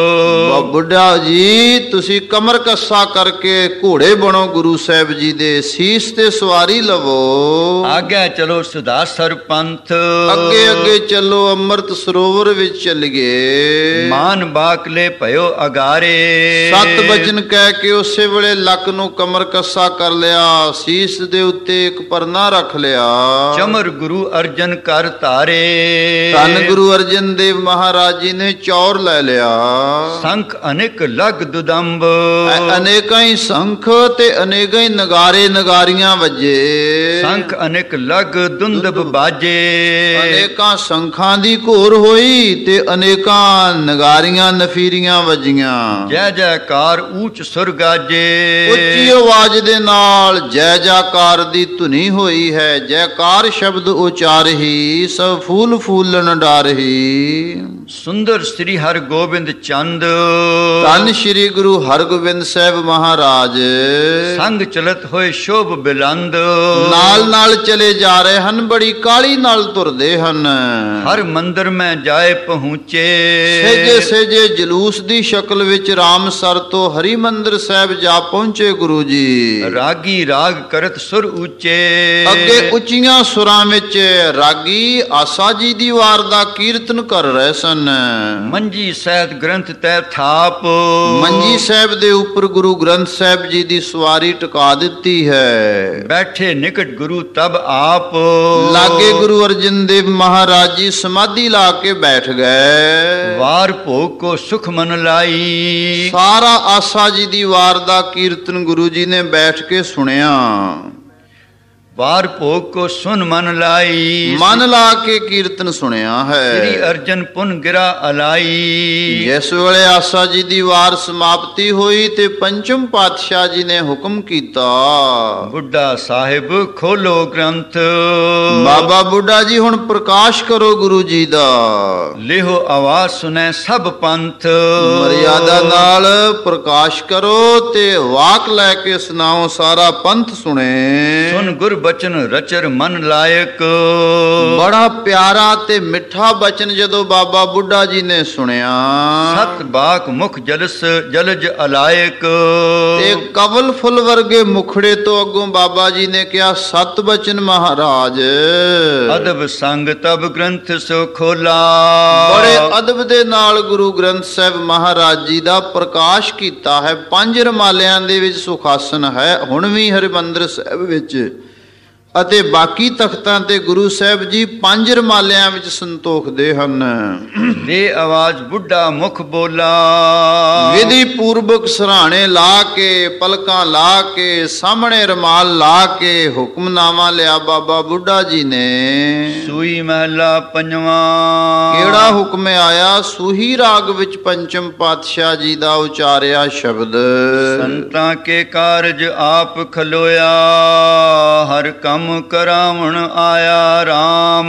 Speaker 1: ਬੁੱਢਾ ਜੀ ਤੁਸੀਂ ਕਮਰ ਕੱਸਾ ਕਰਕੇ ਘੋੜੇ ਬਣੋ, ਗੁਰੂ ਸਾਹਿਬ ਜੀ ਦੇ ਸੀਸ ਤੇ ਸਵਾਰੀ ਲਵੋ।
Speaker 2: ਆਗੇ ਚਲੋ ਸੁਦਾ ਸਰ ਪੰਥ,
Speaker 1: ਅੱਗੇ ਅੱਗੇ ਚੱਲੋ ਅੰਮ੍ਰਿਤ ਸਰੋਵਰ ਵਿੱਚ ਚੱਲੀਏ।
Speaker 2: ਮਾਨ ਬਾਕਲੇ ਭਇਓ ਅਗਾਰੇ,
Speaker 1: 7 ਬਚਨ ਕਹਿ ਕੇ ਉਸੇ ਵੇਲੇ ਲੱਕ ਨੂੰ ਕਮਰ ਕੱਸਾ ਕਰ ਲਿਆ, ਸੀਸ ਦੇ ਉੱਤੇ ਇੱਕ ਪਰਨਾ ਰੱਖ ਲਿਆ।
Speaker 2: ਚਮਰ ਗੁਰੂ ਅਰਜਨ ਕਰ ਧਾਰੇ,
Speaker 1: ਧੰਨ ਗੁਰੂ ਅਰਜਨ ਦੇਵ ਮਹਾਰਾਜ ਜੀ ਨੇ ਚੌਰ ਲੈ ਲਿਆ।
Speaker 2: ਸੰਖ ਅਨੇਕ ਲਗ ਦੁਦੰਬ,
Speaker 1: ਅਨੇਕਾਂ ਹੀ ਸੰਖ ਤੇ ਅਨੇਕਾਂ ਹੀ ਨਗਾਰੇ ਨਗਾਰੀਆਂ ਵੱਜੇ।
Speaker 2: ਸੰਖ ਅਨੇਕ ਲਗ ਦੁੰਦਬ ਬਾਜੇ,
Speaker 1: ਅਨੇਕਾਂ ਸੰਖਾਂ ਦੀ ਘੋਰ ਹੋਈ ਤੇ ਅਨੇਕਾਂ ਨਗਾਰੀਆਂ ਨਫੀਰੀਆਂ ਵੱਜੀਆਂ।
Speaker 2: ਜੈ ਜੈਕਾਰ ਊਚ ਸੁਰ ਗਾਜੇ,
Speaker 1: ਉੱਚੀ ਆਵਾਜ਼ ਦੇ ਨਾਲ ਜੈ ਜੈਕਾਰ ਦੀ ਧੁਨੀ ਹੋਈ ਹੈ। ਜੈਕਾਰ ਸ਼ਬਦ ਉਚਾਰਹੀ, ਸਭ ਫੂਲ ਫੂਲਣ ਡਾਰਹੀ।
Speaker 2: ਸੁੰਦਰ ਸ੍ਰੀ ਹਰਿ ਗੋਬਿੰਦ ਚੰਦ
Speaker 1: ਧੰਨ ਸ੍ਰੀ ਗੁਰੂ ਹਰਗੋਬਿੰਦ ਸਾਹਿਬ ਮਹਾਰਾਜ
Speaker 2: ਸੰਗ ਚਲਤ ਹੋਏ ਸ਼ੋਭ ਬਿਲੰਦ
Speaker 1: ਨਾਲ ਨਾਲ ਚਲੇ ਜਾ ਰਹੇ ਹਨ, ਬੜੀ ਕਾਲੀ ਨਾਲ ਤੁਰਦੇ ਹਨ।
Speaker 2: ਹਰ ਮੰਦਰ ਮੈਂ ਜਾਏ ਪਹੁੰਚੇ
Speaker 1: ਸੇਜੇ ਸੇਜੇ ਜਲੂਸ ਦੀ ਸ਼ਕਲ ਵਿੱਚ ਰਾਮਸਰ ਤੋਂ ਹਰੀ ਮੰਦਰ ਸਾਹਿਬ ਜਾ ਪਹੁੰਚੇ ਗੁਰੂ ਜੀ।
Speaker 2: ਰਾਗੀ ਰਾਗ ਕਰਤ ਸੁਰ ਉੱਚੇ
Speaker 1: ਅੱਗੇ ਉੱਚੀਆਂ ਸੁਰਾਂ ਵਿੱਚ ਰਾਗੀ ਆਸਾ ਜੀ ਦੀ ਵਾਰ ਦਾ ਕੀਰਤਨ ਕਰ ਰਹੇ ਸਨ।
Speaker 2: ਮੰਜੀ ਸਾਹਿਤ ਗ੍ਰੰਥ ਤੈ ਥਾਪ
Speaker 1: ਮੰਜੀ ਸਾਹਿਬ ਦੇ ਉੱਪਰ ਗੁਰੂ ਗ੍ਰੰਥ ਸਾਹਿਬ ਜੀ ਦੀ ਸਵਾਰੀ ਟਿਕਾ ਦਿੱਤੀ ਹੈ।
Speaker 2: ਬੈਠੇ ਨਿਕਟ ਗੁਰੂ ਤਬ ਆਪ
Speaker 1: ਲਾਗੇ ਗੁਰੂ ਅਰਜਨ ਦੇਵ ਮਹਾਰਾਜ ਜੀ ਸਮਾਧੀ ਲਾ ਕੇ ਬੈਠ ਗਏ।
Speaker 2: ਵਾਰ ਭੋਗ ਕੋ ਸੁਖ ਮਨ ਲਾਈ
Speaker 1: ਸਾਰਾ ਆਸਾ ਜੀ ਦੀ ਵਾਰ ਦਾ ਕੀਰਤਨ ਗੁਰੂ ਜੀ ਨੇ ਬੈਠ ਕੇ ਸੁਣਿਆ।
Speaker 2: ਵਾਰ ਭੋਗ ਕੋ ਸੁਨ ਮਨ ਲਾਈ
Speaker 1: ਮਨ ਲਾ ਕੇ ਕੀਰਤਨ ਸੁਣਿਆ ਹੈ।
Speaker 2: ਸ੍ਰੀ ਅਰਜਨ ਪੁਨ ਗਿਰਾ ਅਲਾਈ
Speaker 1: ਜਿਸ ਵੇਲੇ ਆਸਾ ਜੀ ਦੀ ਵਾਰ ਸਮਾਪਤੀ ਹੋਈ ਤੇ ਪੰਚਮ ਪਾਤਸ਼ਾਹ ਜੀ ਨੇ ਹੁਕਮ ਕੀਤਾ,
Speaker 2: ਬੁੱਢਾ ਸਾਹਿਬ ਖੋਲੋ ਗ੍ਰੰਥ
Speaker 1: ਬਾਬਾ ਬੁੱਢਾ ਜੀ ਹੁਣ ਪ੍ਰਕਾਸ਼ ਕਰੋ ਗੁਰੂ ਜੀ ਦਾ।
Speaker 2: ਲਿਹੋ ਆਵਾਜ਼ ਸੁਨੈ ਸਭ ਪੰਥ
Speaker 1: ਮਰਿਆਦਾ ਨਾਲ ਪ੍ਰਕਾਸ਼ ਕਰੋ ਤੇ ਵਾਕ ਲੈ ਕੇ ਸੁਣਾਓ, ਸਾਰਾ ਪੰਥ ਸੁਣੇ।
Speaker 2: ਸੁਨ ਗੁਰ ਬਚਨ ਰਚਰ ਮਨ ਲਾਇਕ
Speaker 1: ਬੜਾ ਪਿਆਰਾ ਤੇ ਮਿੱਠਾ ਬਚਨ ਜਦੋਂ ਬਾਬਾ ਬੁੱਢਾ ਜੀ ਨੇ ਸੁਣਿਆ।
Speaker 2: ਸਤ ਬਾਕ ਮੁਖ ਜਲਸ ਜਲਜ ਅਲਾਇਕ
Speaker 1: ਤੇ ਕਵਲ ਫੁੱਲ ਵਰਗੇ ਮੁਖੜੇ ਤੋਂ ਅੱਗੋਂ ਬਾਬਾ ਜੀ ਨੇ ਕਿਹਾ, ਸਤ ਬਚਨ ਮਹਾਰਾਜ।
Speaker 2: ਅਦਬ ਸੰਗ ਤਬ ਗ੍ਰੰਥ ਸੋ ਖੋਲਾ
Speaker 1: ਬੜੇ ਅਦਬ ਦੇ ਨਾਲ ਗੁਰੂ ਗ੍ਰੰਥ ਸਾਹਿਬ ਮਹਾਰਾਜ ਜੀ ਦਾ ਪ੍ਰਕਾਸ਼ ਕੀਤਾ ਹੈ। 5 ਰਮਾਲਿਆਂ ਦੇ ਵਿੱਚ ਸੁਖਾਸਨ ਹੈ ਹੁਣ ਵੀ ਹਰਿਮੰਦਰ ਸਾਹਿਬ ਵਿੱਚ, ਅਤੇ ਬਾਕੀ ਤਖਤਾਂ ਤੇ ਗੁਰੂ ਸਾਹਿਬ ਜੀ 5 ਰਮਾਲਿਆਂ ਵਿੱਚ ਸੰਤੋਖਦੇ ਹਨ।
Speaker 2: ਦੇ ਆਵਾਜ਼ ਬੁੱਢਾ ਮੁਖ ਬੋਲਾ
Speaker 1: ਵਿਧੀ ਪੂਰਵਕ ਸਰਾਣੇ ਲਾ ਕੇ ਪਲਕਾਂ ਲਾ ਕੇ ਸਾਹਮਣੇ ਰਮਾਲ ਲਾ ਕੇ ਹੁਕਮਨਾਮਾ ਲਿਆ ਬਾਬਾ ਬੁੱਢਾ ਜੀ ਨੇ।
Speaker 2: ਸੂਈ ਮਹਲਾ ਪੰਜਵਾਂ
Speaker 1: ਕਿਹੜਾ ਹੁਕਮ ਆਇਆ? ਸੂਹੀ ਰਾਗ ਵਿੱਚ ਪੰਚਮ ਪਾਤਸ਼ਾਹ ਜੀ ਦਾ ਉਚਾਰਿਆ ਸ਼ਬਦ,
Speaker 2: ਸੰਤਾਂ ਕੇ ਕਾਰਜ ਆਪ ਖਲੋਇਆ ਹਰ ਕੰਮ ਕਰਾਵਣ ਆਇਆ ਰਾਮ।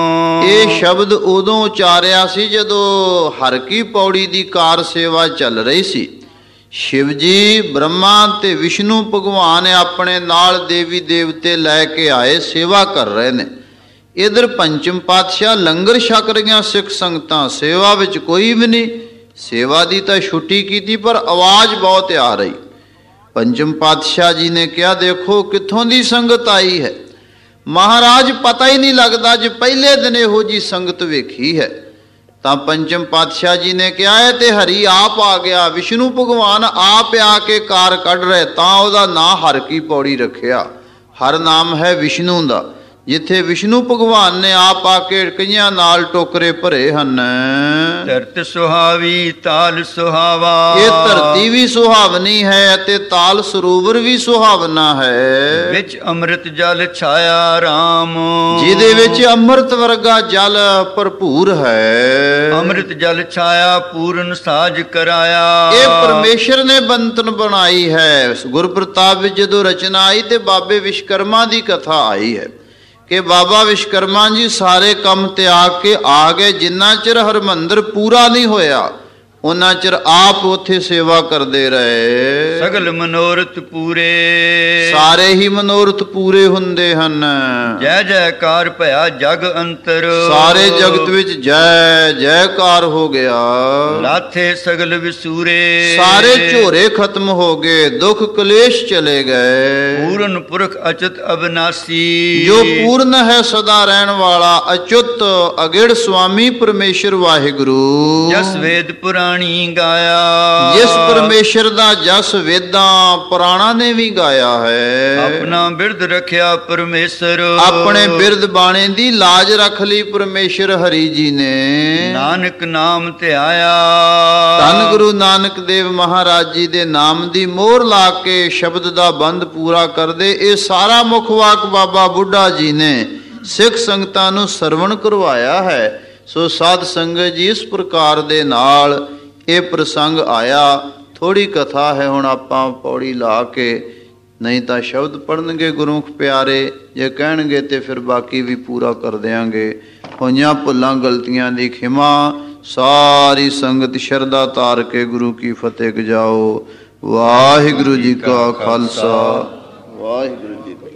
Speaker 1: ਇਹ ਸ਼ਬਦ ਉਦੋਂ ਉਚਾਰਿਆ ਸੀ ਜਦੋਂ ਹਰ ਕੀ ਪੌੜੀ ਦੀ ਕਾਰ ਸੇਵਾ ਚੱਲ ਰਹੀ ਸੀ। ਸ਼ਿਵ ਜੀ ਬ੍ਰਹਮਾ ਤੇ ਵਿਸ਼ਨੂੰ ਭਗਵਾਨ ਆਪਣੇ ਨਾਲ ਦੇਵੀ ਦੇਵਤੇ ਲੈ ਕੇ ਆਏ, ਸੇਵਾ ਕਰ ਰਹੇ ਨੇ। ਇਧਰ ਪੰਚਮ ਪਾਤਸ਼ਾਹ ਲੰਗਰ ਛਕ ਰਹੀਆਂ ਸਿੱਖ ਸੰਗਤਾਂ, ਸੇਵਾ ਵਿੱਚ ਕੋਈ ਵੀ ਨਹੀਂ। ਸੇਵਾ ਦੀ ਤਾਂ ਛੁੱਟੀ ਕੀਤੀ ਪਰ ਆਵਾਜ਼ ਬਹੁਤ ਆ ਰਹੀ। ਪੰਚਮ ਪਾਤਸ਼ਾਹ ਜੀ ਨੇ ਕਿਹਾ, ਦੇਖੋ ਕਿੱਥੋਂ ਦੀ ਸੰਗਤ ਆਈ ਹੈ। ਮਹਾਰਾਜ ਪਤਾ ਹੀ ਨਹੀਂ ਲੱਗਦਾ ਜੇ ਪਹਿਲੇ ਦਿਨ ਇਹੋ ਜੀ ਸੰਗਤ ਵੇਖੀ ਹੈ। ਤਾਂ ਪੰਚਮ ਪਾਤਸ਼ਾਹ ਜੀ ਨੇ ਕਿਹਾ, ਹੈ ਤੇ ਹਰੀ ਆਪ ਆ ਗਿਆ, ਵਿਸ਼ਨੂੰ ਭਗਵਾਨ ਆਪ ਆ ਕੇ ਕਾਰ ਕੱਢ ਰਹੇ, ਤਾਂ ਉਹਦਾ ਨਾਂ ਹਰ ਕੀ ਪੌੜੀ ਰੱਖਿਆ। ਹਰ ਨਾਮ ਹੈ ਵਿਸ਼ਨੂੰ ਦਾ। ਜਿੱਥੇ ਵਿਸ਼ਨੂੰ ਭਗਵਾਨ ਨੇ ਆਪ ਆ ਕੇ ਕਈਆਂ ਨਾਲ ਟੋਕਰੇ ਭਰੇ ਹਨ।
Speaker 2: ਧਰਤ ਸੁਹਾਵੀ ਤਾਲ ਸੁਹਾਵਾ,
Speaker 1: ਇਹ ਧਰਤੀ ਵੀ ਸੁਹਾਵਨੀ ਹੈ ਅਤੇ ਤਾਲ ਸਰੋਵਰ ਵੀ ਸੁਹਾਵਨਾ ਹੈ।
Speaker 2: ਵਿੱਚ ਅੰਮ੍ਰਿਤ ਜਲ ਛਾਇਆ ਰਾਮ,
Speaker 1: ਜਿਹਦੇ ਵਿੱਚ ਅੰਮ੍ਰਿਤ ਵਰਗਾ ਜਲ ਭਰਪੂਰ ਹੈ।
Speaker 2: ਅੰਮ੍ਰਿਤ ਜਲ ਛਾਇਆ ਪੂਰਨ ਸਾਜ ਕਰਾਇਆ।
Speaker 1: ਇਹ ਪਰਮੇਸ਼ਰ ਨੇ ਬੰਤਨ ਬਣਾਈ ਹੈ। ਗੁਰਪ੍ਰਤਾਪ ਵਿੱਚ ਜਦੋਂ ਰਚਨਾ ਆਈ ਤੇ ਬਾਬੇ ਵਿਸ਼ਕਰਮਾ ਦੀ ਕਥਾ ਆਈ ਹੈ ਕਿ ਬਾਬਾ ਵਿਸ਼ਕਰਮਾ ਜੀ ਸਾਰੇ ਕੰਮ ਤਿਆਗ ਕੇ ਆ ਗਏ। ਜਿੰਨਾ ਚਿਰ ਹਰਿਮੰਦਰ ਪੂਰਾ ਨਹੀਂ ਹੋਇਆ ਉਹਨਾਂ ਚਿਰ ਆਪ ਉੱਥੇ ਸੇਵਾ ਕਰਦੇ ਰਹੇ।
Speaker 2: ਸਗਲ ਮਨੋਰਥ ਪੂਰੇ,
Speaker 1: ਸਾਰੇ ਹੀ ਮਨੋਰਥ ਪੂਰੇ ਹੁੰਦੇ ਹਨ।
Speaker 2: ਜੈ ਜੈਕਾਰ ਭਇਆ ਜਗ ਅੰਤਰ,
Speaker 1: ਸਾਰੇ ਜਗਤ ਵਿੱਚ ਜੈ ਜੈਕਾਰ ਹੋ ਗਿਆ।
Speaker 2: ਲਾਥੇ ਸਗਲ ਵਿਸੂਰੇ,
Speaker 1: ਸਾਰੇ ਝੋਰੇ ਖਤਮ ਹੋ ਗਏ, ਦੁੱਖ ਕਲੇਸ਼ ਚਲੇ ਗਏ।
Speaker 2: ਪੂਰਨ ਪੁਰਖ ਅਚਤ ਅਬਨਾਸੀ,
Speaker 1: ਜੋ ਪੂਰਨ ਹੈ ਸਦਾ ਰਹਿਣ ਵਾਲਾ ਅਚੁੱਤ ਅਗਿੜ ਸੁਆਮੀ ਪਰਮੇਸ਼ਰ ਵਾਹਿਗੁਰੂ।
Speaker 2: ਜਸ ਵੇਦ ਪੁਰਾਣ ਗਾਇਆ,
Speaker 1: ਜਿਸ ਪਰਮੇਸ਼ਰ ਦਾ ਜਸ ਵੇਦਾਂ ਪੁਰਾਣਾ ਨੇ ਵੀ ਗਾਇਆ ਹੈ।
Speaker 2: ਆਪਣਾ ਬਿਰਦ ਰੱਖਿਆ ਪਰਮੇਸ਼ਰ,
Speaker 1: ਆਪਣੇ ਬਿਰਦ ਬਾਣੇ ਦੀ ਲਾਜ ਰੱਖ ਲਈ ਪਰਮੇਸ਼ਰ ਹਰੀ ਜੀ ਨੇ।
Speaker 2: ਨਾਨਕ ਨਾਮ ਧਿਆਇਆ,
Speaker 1: ਧੰਨ ਗੁਰੂ ਨਾਨਕ ਦੇਵ ਮਹਾਰਾਜ ਜੀ ਦੇ ਨਾਮ ਦੀ ਮੋਹਰ ਲਾ ਕੇ ਸ਼ਬਦ ਦਾ ਬੰਦ ਪੂਰਾ ਕਰਦੇ। ਇਹ ਸਾਰਾ ਮੁੱਖ ਵਾਕ ਬਾਬਾ ਬੁੱਢਾ ਜੀ ਨੇ ਸਿੱਖ ਸੰਗਤਾਂ ਨੂੰ ਸਰਵਣ ਕਰਵਾਇਆ ਹੈ। ਸੋ ਸਾਧ ਸੰਗਤ ਜੀ, ਇਸ ਪ੍ਰਕਾਰ ਦੇ ਨਾਲ ਇਹ ਪ੍ਰਸੰਗ ਆਇਆ। ਥੋੜੀ ਕਥਾ ਹੈ, ਹੁਣ ਆਪਾਂ ਪੌੜੀ ਲਾ ਕੇ, ਨਹੀਂ ਤਾਂ ਸ਼ਬਦ ਪੜ੍ਹਨਗੇ ਗੁਰਮੁਖ ਪਿਆਰੇ, ਜੇ ਕਹਿਣਗੇ ਤੇ ਫਿਰ ਬਾਕੀ ਵੀ ਪੂਰਾ ਕਰ ਦਿਆਂਗੇ। ਹੋਈਆਂ ਭੁੱਲਾਂ ਗਲਤੀਆਂ ਦੀ ਖਿਮਾ। ਸਾਰੀ ਸੰਗਤ ਸ਼ਰਧਾ ਧਾਰ ਕੇ ਗੁਰੂ ਕੀ ਫਤਿਹ ਗਜਾਓ। ਵਾਹਿਗੁਰੂ ਜੀ ਕਾ ਖਾਲਸਾ, ਵਾਹਿਗੁਰੂ ਜੀ ਕੀ ਫਤਿਹ।